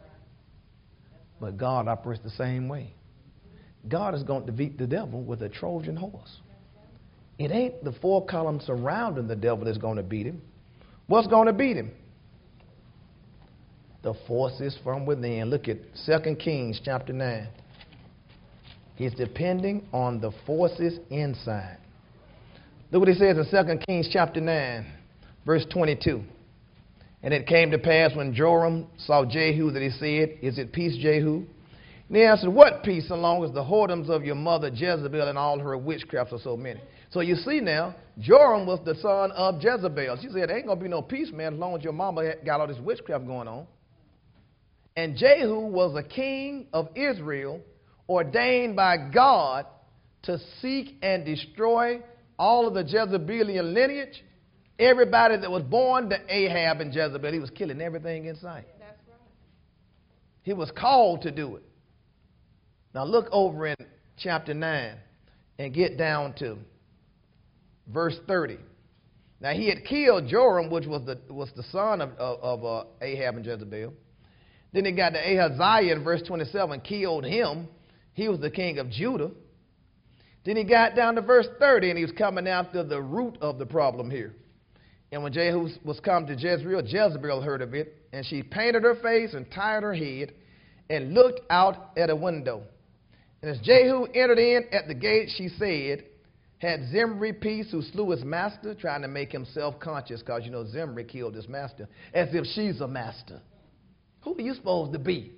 But God operates the same way. God is going to defeat the devil with a Trojan horse. It ain't the 4 columns surrounding the devil that's going to beat him. What's going to beat him? The forces from within. Look at 2 Kings chapter 9. He's depending on the forces inside. Look what he says in 2 Kings chapter 9, verse 22. And it came to pass when Joram saw Jehu that he said, "Is it peace, Jehu?" And he answered, "What peace, so long as the whoredoms of your mother Jezebel and all her witchcrafts are so many?" So you see now, Joram was the son of Jezebel. She said, "There ain't going to be no peace, man, as long as your mama got all this witchcraft going on." And Jehu was a king of Israel, ordained by God to seek and destroy all of the Jezebelian lineage. Everybody that was born to Ahab and Jezebel, he was killing everything in sight. That's right. He was called to do it. Now look over in chapter 9 and get down to verse 30. Now he had killed Joram, which was the son of Ahab and Jezebel. Then he got to Ahaziah in verse 27, killed him. He was the king of Judah. Then he got down to verse 30, and he was coming after the root of the problem here. And when Jehu was come to Jezreel, Jezebel heard of it, and she painted her face and tied her head and looked out at a window. And as Jehu entered in at the gate, she said, "Had Zimri peace, who slew his master," trying to make him self-conscious, because you know Zimri killed his master, as if she's a master. Who are you supposed to be?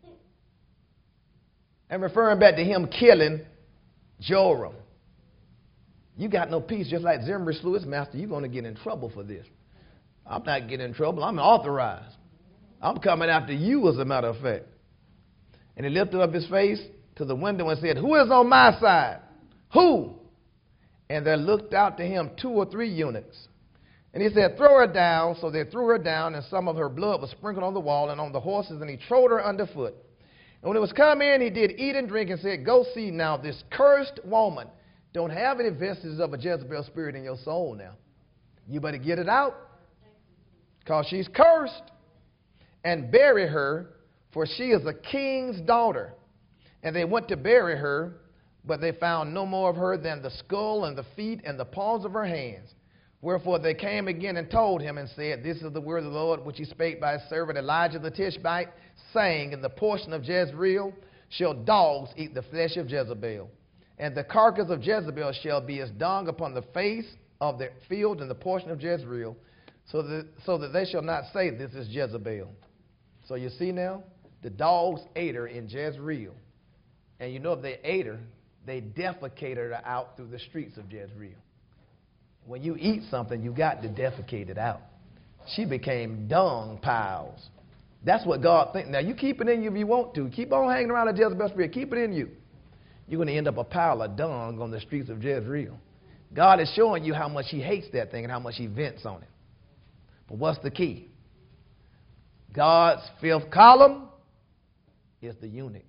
And referring back to him killing Joram. You got no peace, just like Zimri slew his master. You're going to get in trouble for this. I'm not getting in trouble. I'm authorized. I'm coming after you, as a matter of fact. And he lifted up his face to the window and said, "Who is on my side? Who?" And there looked out to him 2 or 3 eunuchs. And he said, "Throw her down." So they threw her down, and some of her blood was sprinkled on the wall and on the horses, and he trode her underfoot. And when it was come in, he did eat and drink and said, "Go see now this cursed woman." Don't have any vestiges of a Jezebel spirit in your soul now. You better get it out, because she's cursed. "And bury her, for she is a king's daughter." And they went to bury her, but they found no more of her than the skull and the feet and the palms of her hands. Wherefore they came again and told him and said, "This is the word of the Lord which he spake by his servant Elijah the Tishbite, saying, In the portion of Jezreel shall dogs eat the flesh of Jezebel. And the carcass of Jezebel shall be as dung upon the face of the field in the portion of Jezreel, so that they shall not say, This is Jezebel." So you see now, the dogs ate her in Jezreel. And you know if they ate her, they defecated her out through the streets of Jezreel. When you eat something, you got to defecate it out. She became dung piles. That's what God thinks. Now, you keep it in you if you want to. Keep on hanging around the Jezebel spirit. Keep it in you. You're going to end up a pile of dung on the streets of Jezreel. God is showing you how much he hates that thing and how much he vents on it. But what's the key? God's 5th column is the eunuchs.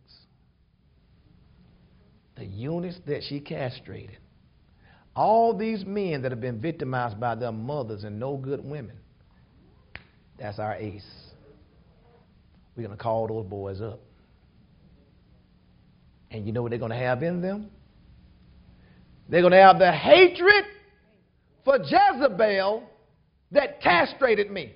The eunuchs that she castrated. All these men that have been victimized by their mothers and no good women. That's our ace. We're going to call those boys up. And you know what they're going to have in them? They're going to have the hatred for Jezebel that castrated me.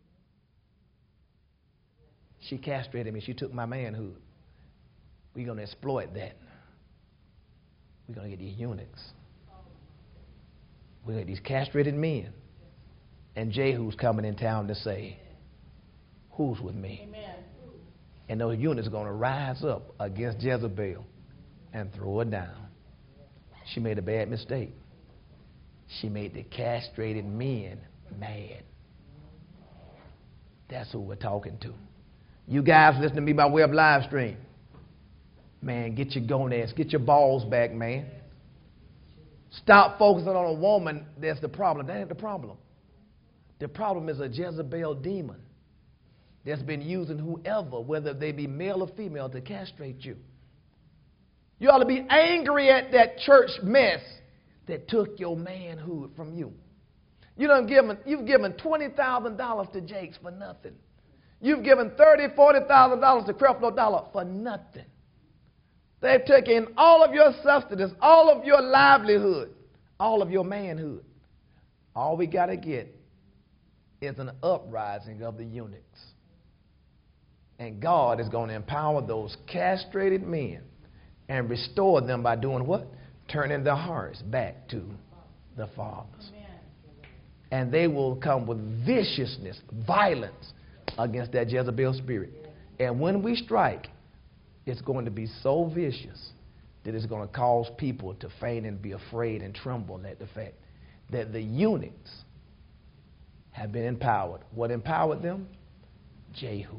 She castrated me. She took my manhood. We're going to exploit that. We're going to get these eunuchs. We're going to get these castrated men. And Jehu's coming in town to say, "Who's with me?" Amen. And those eunuchs are going to rise up against Jezebel and throw her down. She made a bad mistake. She made the castrated men mad. That's who we're talking to. You guys listen to me by way of live stream. Man, get your gonads, get your balls back, man. Stop focusing on a woman that's the problem. That ain't the problem. The problem is a Jezebel demon that's been using whoever, whether they be male or female, to castrate you. You ought to be angry at that church mess that took your manhood from you. You've given $20,000 to Jakes for nothing. You've given $30,000, $40,000 to Creflo Dollar for nothing. They've taken all of your sustenance, all of your livelihood, all of your manhood. All we got to get is an uprising of the eunuchs. And God is going to empower those castrated men and restore them by doing what? Turning their hearts back to the fathers. And they will come with viciousness, violence against that Jezebel spirit. And when we strike, it's going to be so vicious that it's going to cause people to faint and be afraid and tremble at the fact that the eunuchs have been empowered. What empowered them? Jehu.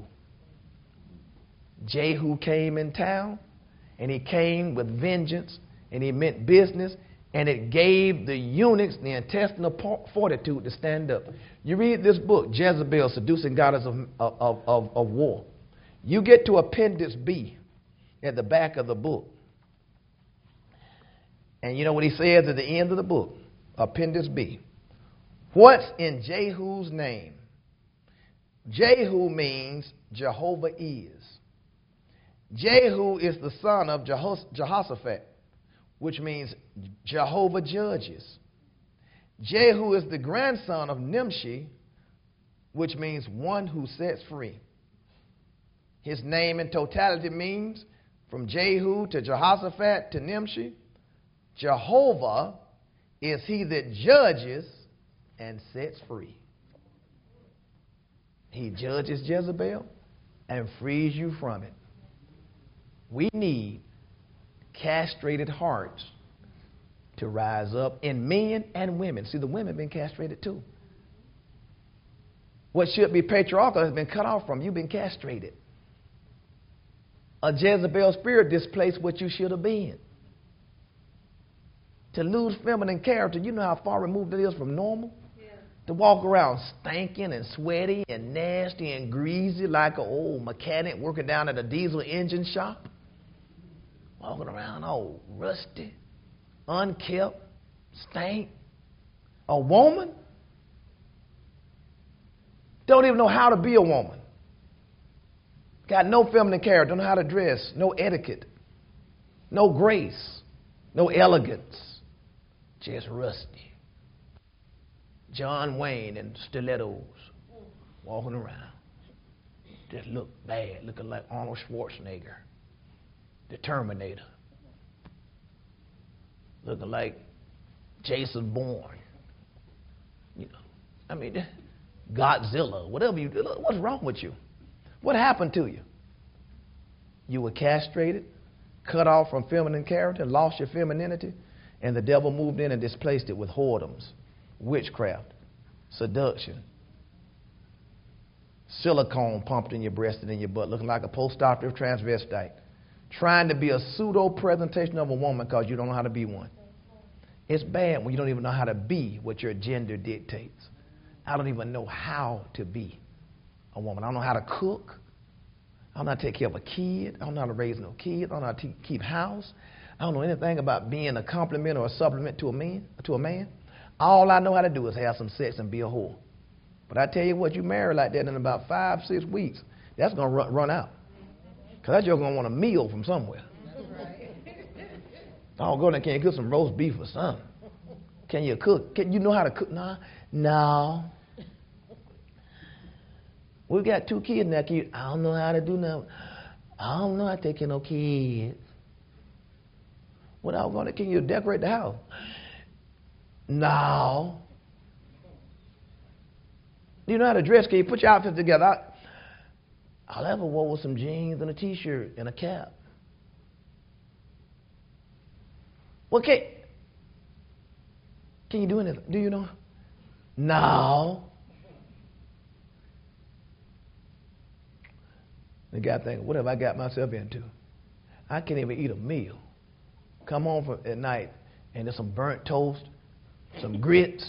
Jehu came in town, and he came with vengeance, and he meant business, and it gave the eunuchs the intestinal fortitude to stand up. You read this book, Jezebel, Seducing Goddess of War. You get to Appendix B at the back of the book. And you know what he says at the end of the book? Appendix B. What's in Jehu's name? Jehu means Jehovah is. Jehu is the son of Jehoshaphat, which means Jehovah judges. Jehu is the grandson of Nimshi, which means one who sets free. His name in totality means from Jehu to Jehoshaphat to Nimshi, Jehovah is he that judges and sets free. He judges Jezebel and frees you from it. We need castrated hearts to rise up in men and women. See, the women have been castrated too. What should be patriarchal has been cut off from you. You've been castrated. A Jezebel spirit displaced what you should have been. To lose feminine character, you know how far removed it is from normal? Yeah. To walk around stinking and sweaty and nasty and greasy like an old mechanic working down at a diesel engine shop. Walking around all rusty, unkept, stank. A woman don't even know how to be a woman. Got no feminine character, don't know how to dress, no etiquette, no grace, no elegance, just rusty. John Wayne in stilettos, walking around, just look bad, looking like Arnold Schwarzenegger, the Terminator, looking like Jason Bourne, you know. I mean, Godzilla, whatever you do. What's wrong with you? What happened to you? You were castrated, cut off from feminine character, lost your femininity, and the devil moved in and displaced it with whoredoms, witchcraft, seduction, silicone pumped in your breast and in your butt, looking like a post-operative transvestite, trying to be a pseudo-presentation of a woman because you don't know how to be one. It's bad when you don't even know how to be what your gender dictates. I don't even know how to be a woman. I don't know how to cook. I don't know how to take care of a kid. I don't know how to raise no kids. I don't know how to keep house. I don't know anything about being a complement or a supplement to a man. All I know how to do is have some sex and be a whore. But I tell you what, you marry like that in about 5-6 weeks, that's going to run out. Because that you're going to want a meal from somewhere. Oh, go there, can you cook some roast beef or something? Can you cook? Can you know how to cook? No. We've got 2 kids now. I don't know how to do nothing. I don't know how to take care of no kids. What else going to? Can you decorate the house? No. Do you know how to dress? Can you put your outfit together? I'll ever wear with some jeans and a T-shirt and a cap. Okay. Can you do anything? Do you know? No. The guy thinking, what have I got myself into? I can't even eat a meal. Come home at night and there's some burnt toast, some grits,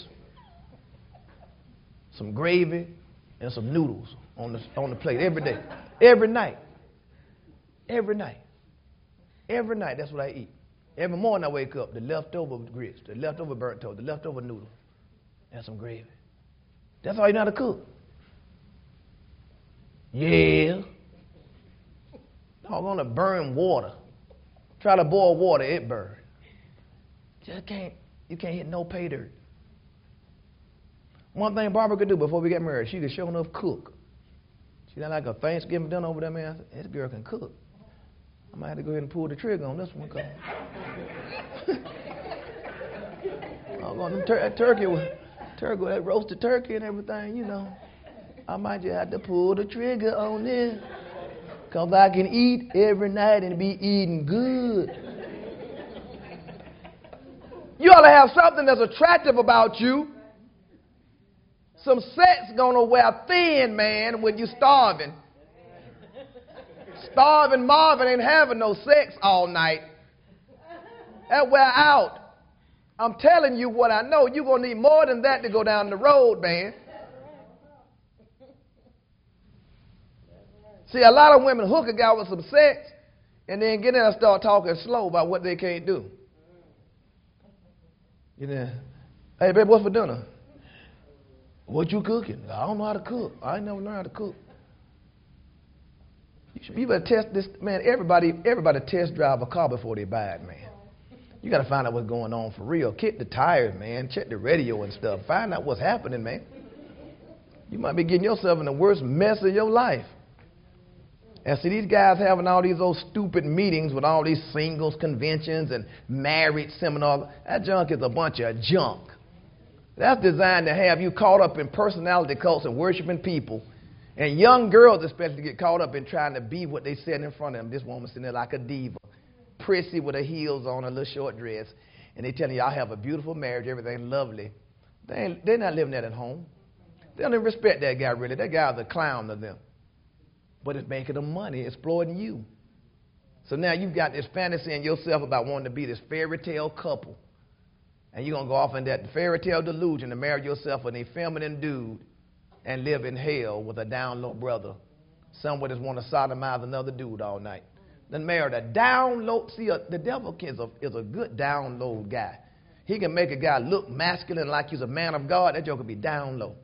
some gravy, and some noodles on the plate every day. Every night. Every night. Every night, that's what I eat. Every morning I wake up, the leftover grits, the leftover burnt toast, the leftover noodles, and some gravy. That's all you know how to cook. Yeah. I'm going to burn water. Try to boil water, it burns. You can't hit no pay dirt. One thing Barbara could do before we got married, she could sure enough cook. See that like a Thanksgiving dinner over there, man? This girl can cook. I might have to go ahead and pull the trigger on this one. I'm going to turkey, that roasted turkey and everything, you know. I might just have to pull the trigger on this. Because I can eat every night and be eating good. You ought to have something that's attractive about you. Some sex gonna wear thin, man, when you starving. Starving Marvin ain't having no sex all night. That wear out. I'm telling you what I know. You're gonna need more than that to go down the road, man. See, a lot of women hook a guy with some sex and then get in and start talking slow about what they can't do. You know, hey, babe, what's for dinner? What you cooking? I don't know how to cook. I ain't never learned how to cook. You better test this, man. Everybody test drive a car before they buy it, man. You got to find out what's going on for real. Kick the tires, man. Check the radio and stuff. Find out what's happening, man. You might be getting yourself in the worst mess of your life. And see, these guys having all these old stupid meetings with all these singles conventions and marriage seminars. That junk is a bunch of junk. That's designed to have you caught up in personality cults and worshiping people. And young girls especially get caught up in trying to be what they said in front of them. This woman sitting there like a diva, prissy with her heels on, a little short dress. And they telling you, I have a beautiful marriage, everything lovely. They're not living that at home. They don't even respect that guy, really. That guy's a clown to them. But it's making them money, exploiting you. So now you've got this fantasy in yourself about wanting to be this fairy tale couple. And you're going to go off in that fairy tale delusion to marry yourself with a feminine dude and live in hell with a down low brother. Someone just want to sodomize another dude all night. Then marry a down low. See, the devil is a good down low guy. He can make a guy look masculine like he's a man of God. That joke will be down low.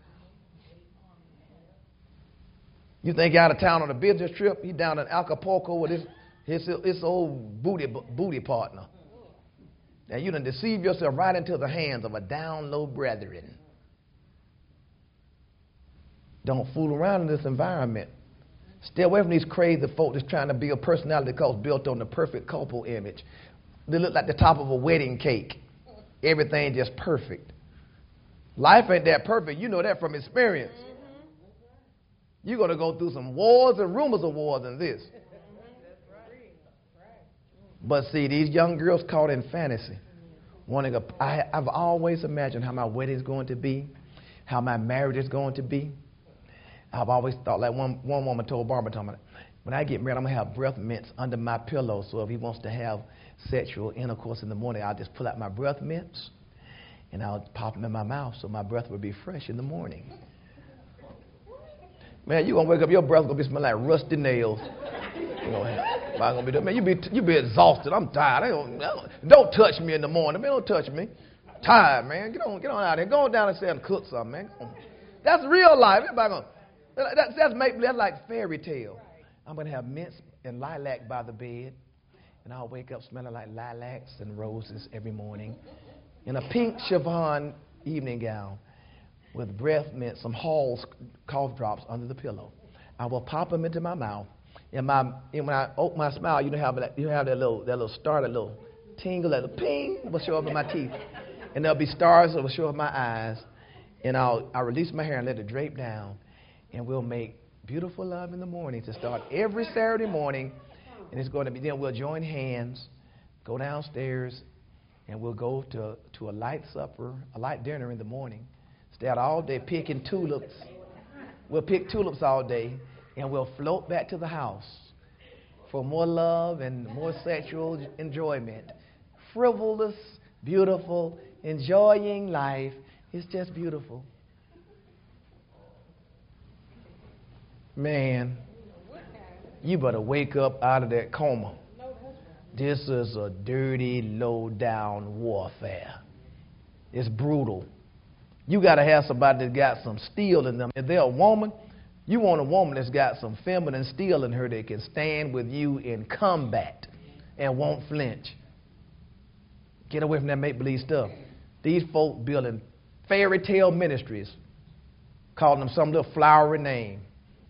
You think you're out of town on a business trip? He's down in Acapulco with his old booty partner. Now you done deceive yourself right into the hands of a down low brethren. Don't fool around in this environment. Stay away from these crazy folk that's trying to build personality cults built on the perfect couple image. They look like the top of a wedding cake. Everything just perfect. Life ain't that perfect. You know that from experience. You're going to go through some wars and rumors of wars in this. But see, these young girls caught in fantasy. I've always imagined how my wedding is going to be, how my marriage is going to be. I've always thought, like one woman told Barbara, when I get married, I'm going to have breath mints under my pillow. So if he wants to have sexual intercourse in the morning, I'll just pull out my breath mints and I'll pop them in my mouth so my breath will be fresh in the morning. Man, you're going to wake up, your breath going to be smelling like rusty nails. Man, you be exhausted. I'm tired. Don't touch me in the morning. Man, don't touch me. I'm tired, man. Get on out there. Go down and cook something, man. That's real life. That's like fairy tale. I'm going to have mints and lilac by the bed, and I'll wake up smelling like lilacs and roses every morning in a pink chiffon evening gown with breath mint, some Hall's cough drops under the pillow. I will pop them into my mouth. And when I open my smile, you have that little star, that little tingle, that little ping will show up in my teeth. And there'll be stars that will show up in my eyes. And I'll release my hair and let it drape down. And we'll make beautiful love in the morning to start every Saturday morning. And it's going to be, then we'll join hands, go downstairs, and we'll go to a light supper, a light dinner in the morning. Stay out all day picking tulips. We'll pick tulips all day, and we'll float back to the house for more love and more sexual enjoyment. Frivolous, beautiful, enjoying life. It's just beautiful. Man, you better wake up out of that coma. This is a dirty, low-down warfare. It's brutal. You got to have somebody that's got some steel in them. If they're a woman, you want a woman that's got some feminine steel in her that can stand with you in combat and won't flinch. Get away from that make-believe stuff. These folk building fairy tale ministries, calling them some little flowery name.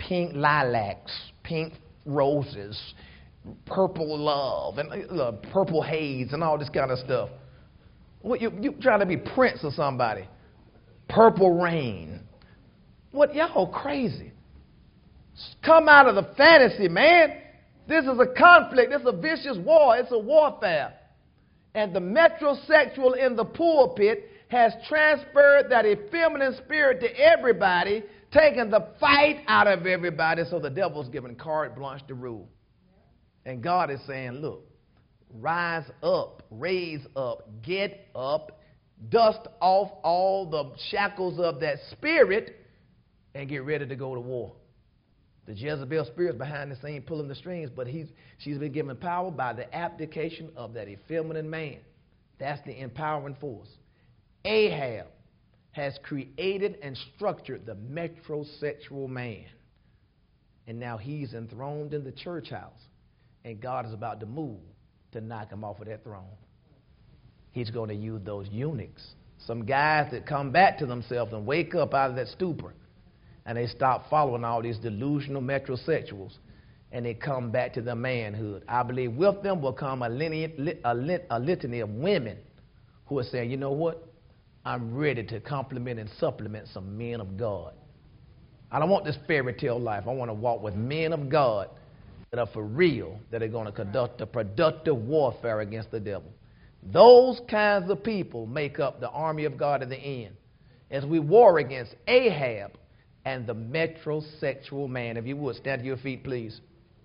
pink lilacs, pink roses, purple love, and purple haze, and all this kind of stuff. What, you trying to be Prince or somebody? Purple rain. What, y'all crazy? Come out of the fantasy, man. This is a conflict. This is a vicious war. It's a warfare. And the metrosexual in the pulpit has transferred that effeminate spirit to everybody, taking the fight out of everybody, so the devil's giving carte blanche to rule. And God is saying, look, rise up, raise up, get up, dust off all the shackles of that spirit, and get ready to go to war. The Jezebel spirit's behind the scene pulling the strings, but she's been given power by the abdication of that effeminate man. That's the empowering force. Ahab has created and structured the metrosexual man. And now he's enthroned in the church house. And God is about to move to knock him off of that throne. He's going to use those eunuchs, some guys that come back to themselves and wake up out of that stupor. And they stop following all these delusional metrosexuals. And they come back to their manhood. I believe with them will come a litany of women who are saying, you know what? I'm ready to complement and supplement some men of God. I don't want this fairy tale life. I want to walk with men of God that are for real, that are going to conduct a productive warfare against the devil. Those kinds of people make up the army of God at the end, as we war against Ahab and the metrosexual man. If you would, stand to your feet, please.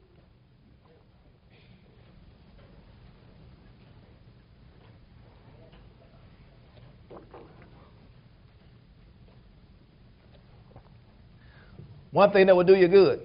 One thing that will do you good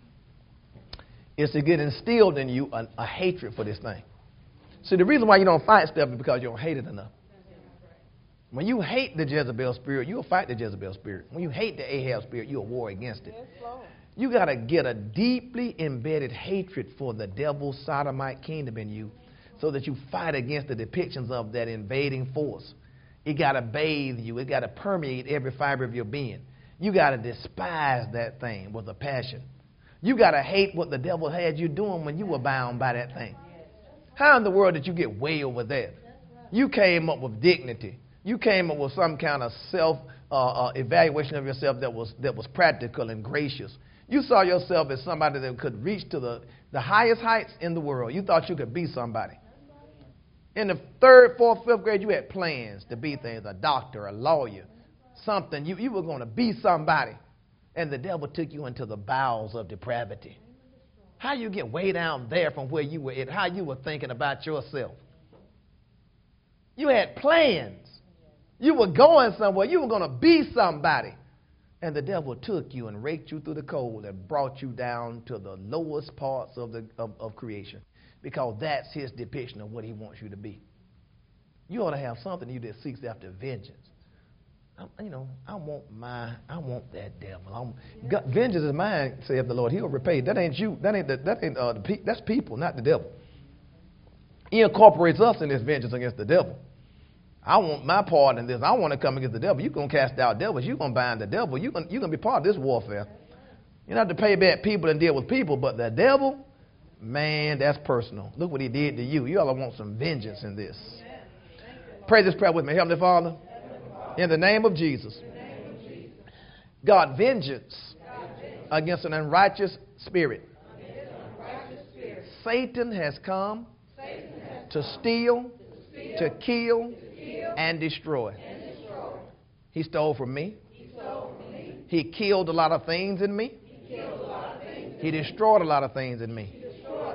is to get instilled in you a hatred for this thing. See, the reason why you don't fight stuff is because you don't hate it enough. When you hate the Jezebel spirit, you'll fight the Jezebel spirit. When you hate the Ahab spirit, you'll war against it. You got to get a deeply embedded hatred for the devil's sodomite kingdom in you, so that you fight against the depictions of that invading force. It got to bathe you. It got to permeate every fiber of your being. You got to despise that thing with a passion. You got to hate what the devil had you doing when you were bound by that thing. How in the world did you get way over that? You came up with dignity. You came up with some kind of self-evaluation of yourself that was practical and gracious. You saw yourself as somebody that could reach to the highest heights in the world. You thought you could be somebody. In the 3rd, 4th, 5th grade, you had plans to be things, a doctor, a lawyer, something. You were going to be somebody. And the devil took you into the bowels of depravity. How you get way down there from where you were at, how you were thinking about yourself. You had plans. You were going somewhere. You were going to be somebody. And the devil took you and raked you through the coal and brought you down to the lowest parts of creation. Because that's his depiction of what he wants you to be. You ought to have something in you that seeks after vengeance. I want that devil. God, vengeance is mine, saith the Lord. He'll repay. That ain't you. That's people, not the devil. He incorporates us in this vengeance against the devil. I want my part in this. I want to come against the devil. You're going to cast out devils. You're going to bind the devil. You're going to be part of this warfare. You don't have to pay back people and deal with people, but the devil, man, that's personal. Look what he did to you. You all want some vengeance in this. Pray this prayer with me. Heavenly Father, in the name of Jesus, God, vengeance against an unrighteous spirit. Satan has come to steal, to kill, and destroy. He stole from me. He killed a lot of things in me. He destroyed a lot of things in me.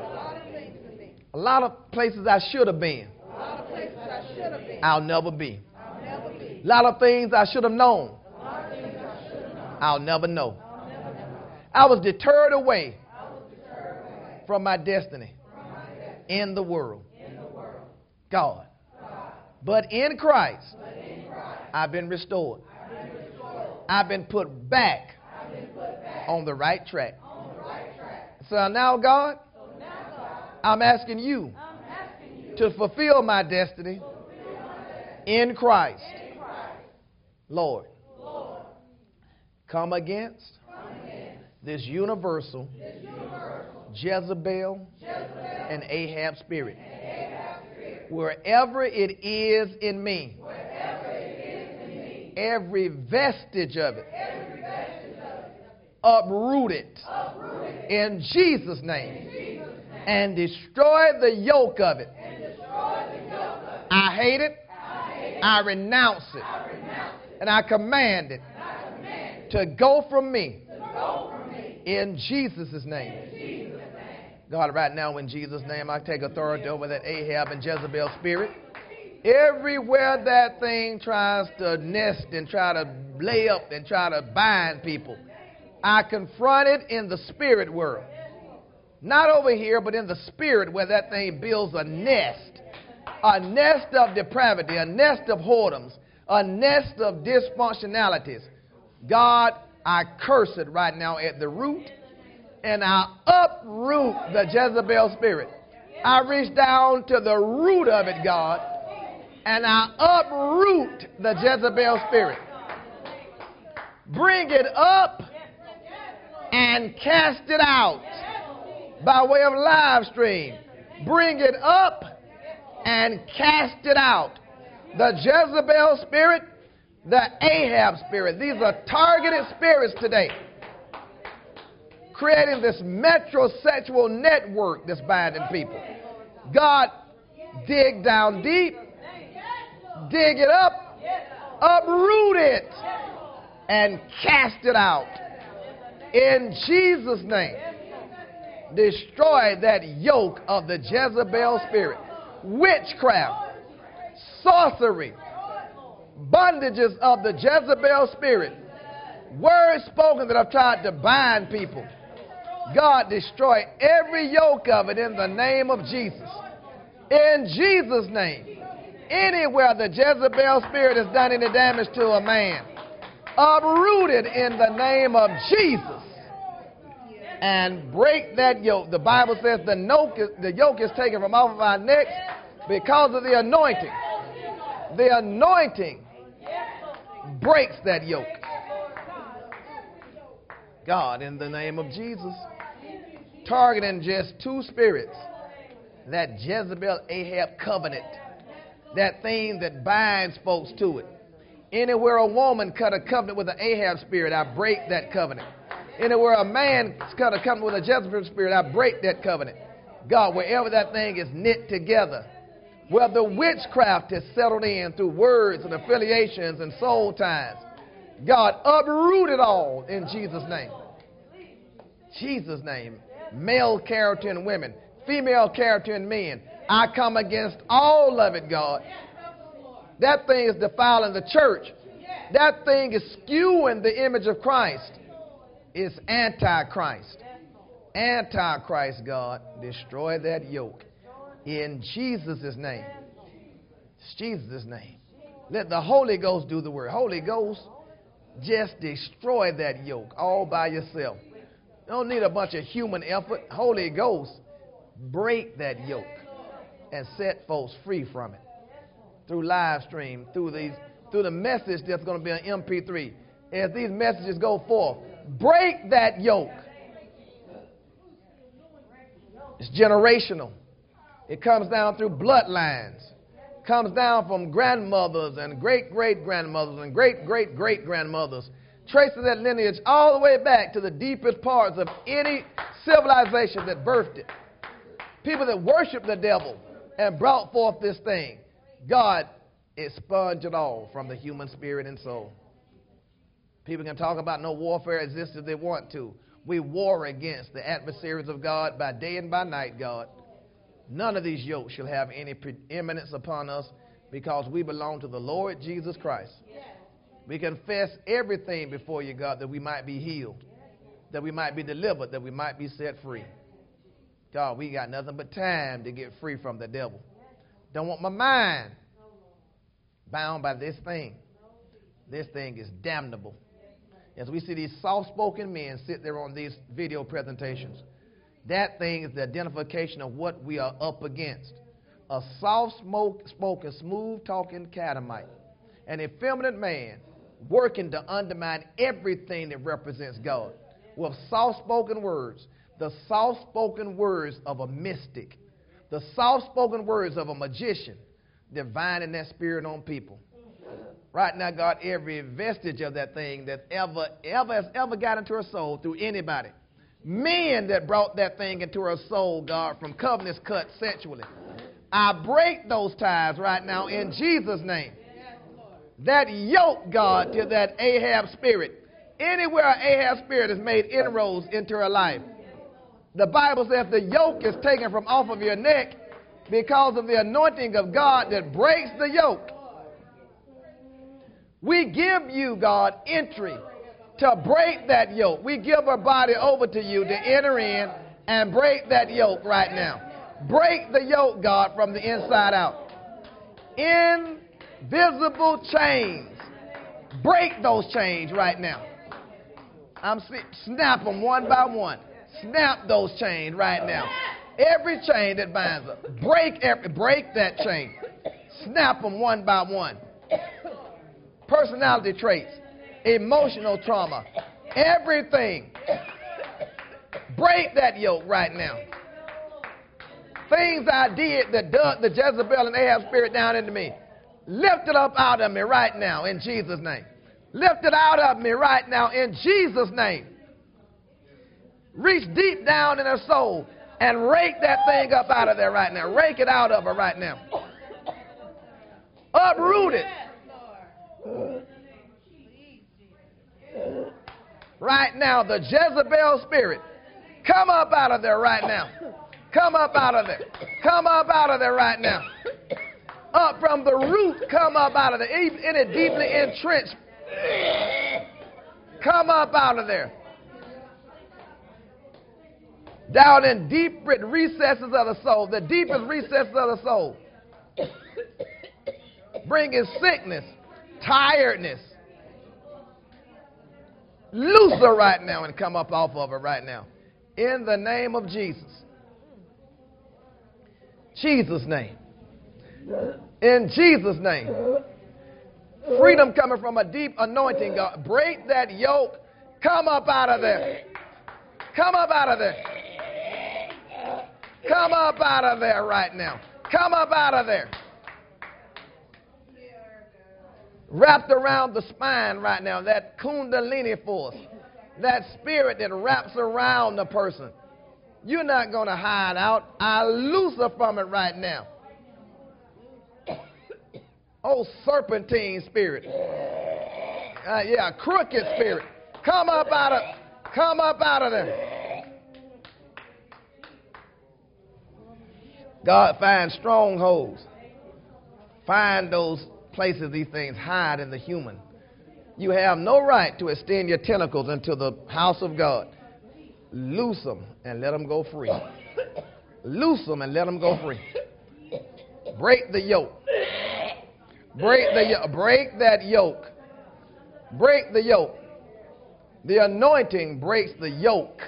A lot of places I should have been, I'll never be. A lot of things I should have known, I'll never know. I was deterred away from my destiny in the world. God. But in Christ, I've been restored. I've been put back on the right track. So now, God, I'm asking you to fulfill my destiny in Christ. Lord, come against this universal Jezebel and Ahab spirit. Wherever it is in me, every vestige of it, uproot it in Jesus' name and destroy the yoke of it. I hate it. I renounce it. And I command it to go from me in Jesus' name. God, right now in Jesus' name, I take authority over that Ahab and Jezebel spirit. Everywhere that thing tries to nest and try to lay up and try to bind people, I confront it in the spirit world. Not over here, but in the spirit where that thing builds a nest of depravity, a nest of whoredoms, a nest of dysfunctionalities. God, I curse it right now at the root, and I uproot the Jezebel spirit. I reach down to the root of it, God, and I uproot the Jezebel spirit. Bring it up and cast it out by way of live stream. Bring it up and cast it out. The Jezebel spirit, the Ahab spirit. These are targeted spirits today, creating this metrosexual network that's binding people. God, dig down deep, dig it up, uproot it, and cast it out. In Jesus' name, destroy that yoke of the Jezebel spirit. Witchcraft, sorcery, bondages of the Jezebel spirit, words spoken that have tried to bind people. God, destroy every yoke of it in the name of Jesus. In Jesus' name, anywhere the Jezebel spirit has done any damage to a man, uprooted in the name of Jesus and break that yoke. The Bible says the yoke is taken from off of our necks because of the anointing. The anointing breaks that yoke. God, in the name of Jesus, targeting just two spirits, that Jezebel Ahab covenant, that thing that binds folks to it. Anywhere a woman cut a covenant with an Ahab spirit, I break that covenant. Anywhere a man cut a covenant with a Jezebel spirit, I break that covenant. God, wherever that thing is knit together, where the witchcraft has settled in through words and affiliations and soul ties, God, uproot it all in Jesus' name. Jesus' name. Male character in women, female character in men. I come against all of it, God. That thing is defiling the church. That thing is skewing the image of Christ. It's antichrist. Antichrist, God. Destroy that yoke. In Jesus' name. It's Jesus' name. Let the Holy Ghost do the work. Holy Ghost, just destroy that yoke all by yourself. You don't need a bunch of human effort. Holy Ghost, break that yoke and set folks free from it. Through live stream, through the message that's going to be on MP3. As these messages go forth, break that yoke. It's generational. It comes down through bloodlines. It comes down from grandmothers and great-great-grandmothers and great-great-great-grandmothers. Tracing that lineage all the way back to the deepest parts of any civilization that birthed it. People that worship the devil and brought forth this thing. God expunged it all from the human spirit and soul. People can talk about no warfare exists if they want to. We war against the adversaries of God by day and by night, God. None of these yokes shall have any preeminence upon us because we belong to the Lord Jesus Christ. We confess everything before you, God, that we might be healed, that we might be delivered, that we might be set free. God, we got nothing but time to get free from the devil. Don't want my mind bound by this thing. This thing is damnable. As we see these soft-spoken men sit there on these video presentations, that thing is the identification of what we are up against. A soft-spoken, smooth-talking catamite, an effeminate man working to undermine everything that represents God. with soft-spoken words, the soft-spoken words of a mystic, the soft-spoken words of a magician, divining that spirit on people. Right now, God, every vestige of that thing that has ever got into her soul through anybody, men that brought that thing into her soul, God, from covenants cut sexually, I break those ties right now in Jesus' name. That yoke, God, to that Ahab spirit, anywhere Ahab spirit has made inroads into her life, the Bible says the yoke is taken from off of your neck because of the anointing of God that breaks the yoke. We give you, God, entry to break that yoke. We give our body over to you to enter in and break that yoke right now. Break the yoke, God, from the inside out. Invisible chains. Break those chains right now. Snap them one by one. Snap those chains right now. Every chain that binds up. Break that chain. Snap them one by one. Personality traits, emotional trauma, everything. Break that yoke right now. Things I did that dug the Jezebel and Ahab spirit down into me, lift it up out of me right now in Jesus' name. Lift it out of me right now in Jesus' name. Reach deep down in her soul and rake that thing up out of there right now. Rake it out of her right now. Uproot it. Right now, the Jezebel spirit, come up out of there right now. Come up out of there. Come up out of there right now. Up from the root, come up out of there. Any deeply entrenched, come up out of there. Down in deep recesses of the soul, the deepest recesses of the soul, bringing sickness, tiredness. Loose her right now and come up off of her right now. In the name of Jesus. Jesus' name. In Jesus' name. Freedom coming from a deep anointing, God. Break that yoke. Come up out of there. Come up out of there. Come up out of there right now. Come up out of there. Wrapped around the spine right now, that kundalini force, that spirit that wraps around the person. You're not going to hide out. I loose her from it right now. Oh, serpentine spirit. Crooked spirit. Come up out of there. God, find strongholds. Find those places these things hide in the human. You have no right to extend your tentacles into the house of God. Loose them and let them go free. Loose them and let them go free. Break the yoke. Break the yoke. Break that yoke. Break the yoke. The anointing breaks the yoke.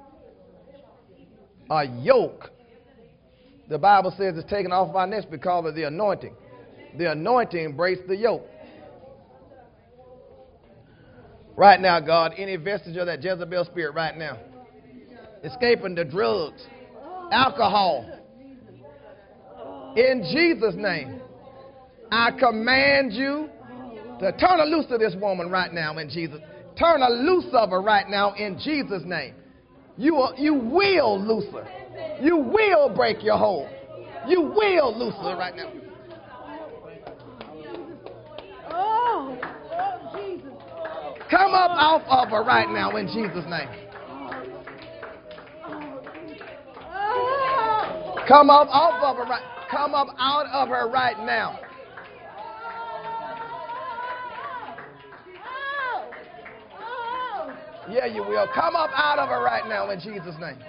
A yoke. The Bible says it's taken off our necks because of the anointing. The anointing breaks the yoke. Right now, God, any vestige of that Jezebel spirit right now, escaping the drugs, alcohol, in Jesus' name, I command you to turn a loose of this woman right now in Jesus. Turn a loose of her right now in Jesus' name. You will loose her. You will break your hold. You will loose her right now. Come up off of her right now in Jesus' name. Come up off of her right. Come up out of her right now. Yeah, you will. Come up out of her right now in Jesus' name.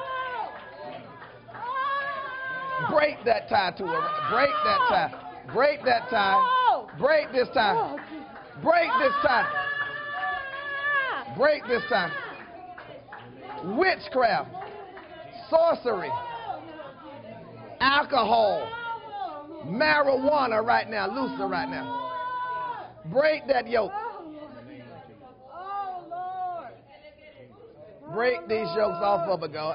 Break that tie to her. Break that tie. Break that tie. Break this tie. Break this tie. Break this tie. Witchcraft, sorcery, alcohol, marijuana right now. Loose her right now. Break that yoke. Break these yokes off of her, God.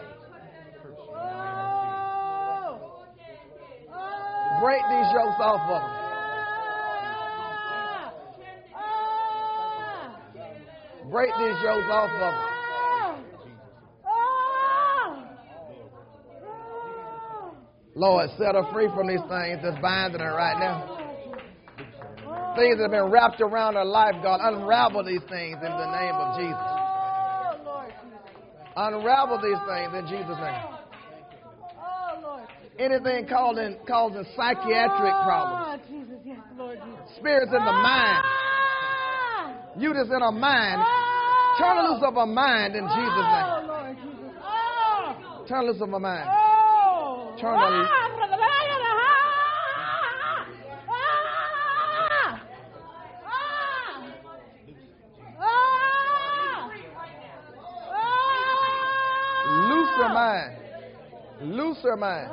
Break these yokes off of her. Break these yokes off of her. Lord, set her free from these things that's binding her right now. Things that have been wrapped around her life, God, unravel these things in the name of Jesus. Unravel these things in Jesus' name. Anything causing psychiatric problems. Spirits in the mind. Uterus in her mind. Turn her loose of her mind in Jesus' name. Turn her loose of her mind. Turn her loose. Loose her mind. Loose her mind.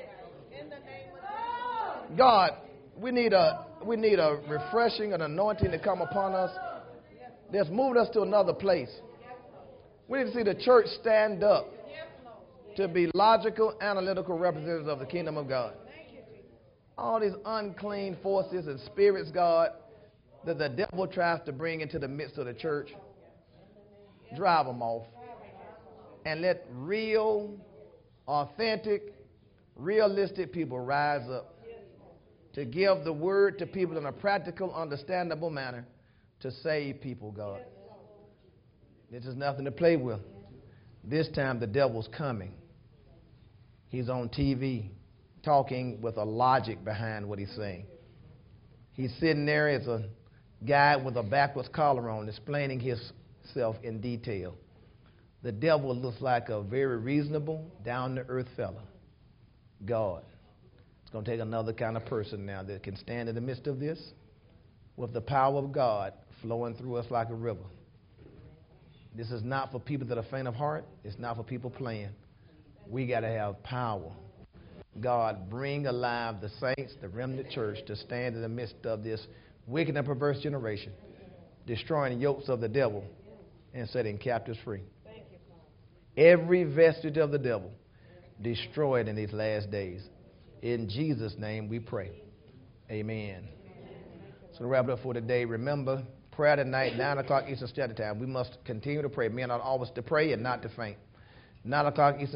God, we need a refreshing, an anointing to come upon us that's moved us to another place. We need to see the church stand up to be logical, analytical representatives of the kingdom of God. All these unclean forces and spirits, God, that the devil tries to bring into the midst of the church, drive them off. And let real, authentic, realistic people rise up to give the word to people in a practical, understandable manner to save people, God. This is nothing to play with. This time the devil's coming. He's on TV talking with a logic behind what he's saying. He's sitting there as a guy with a backwards collar on, explaining himself in detail. The devil looks like a very reasonable, down-to-earth fella. God. It's going to take another kind of person now that can stand in the midst of this with the power of God flowing through us like a river. This is not for people that are faint of heart. It's not for people playing. We got to have power. God, bring alive the saints, the remnant church, to stand in the midst of this wicked and perverse generation, destroying the yokes of the devil and setting captives free. Every vestige of the devil destroyed in these last days. In Jesus' name we pray. Amen. So to wrap it up for today, remember, prayer tonight, 9 o'clock Eastern Standard Time. We must continue to pray. Men ought always to pray and not to faint. 9 o'clock Eastern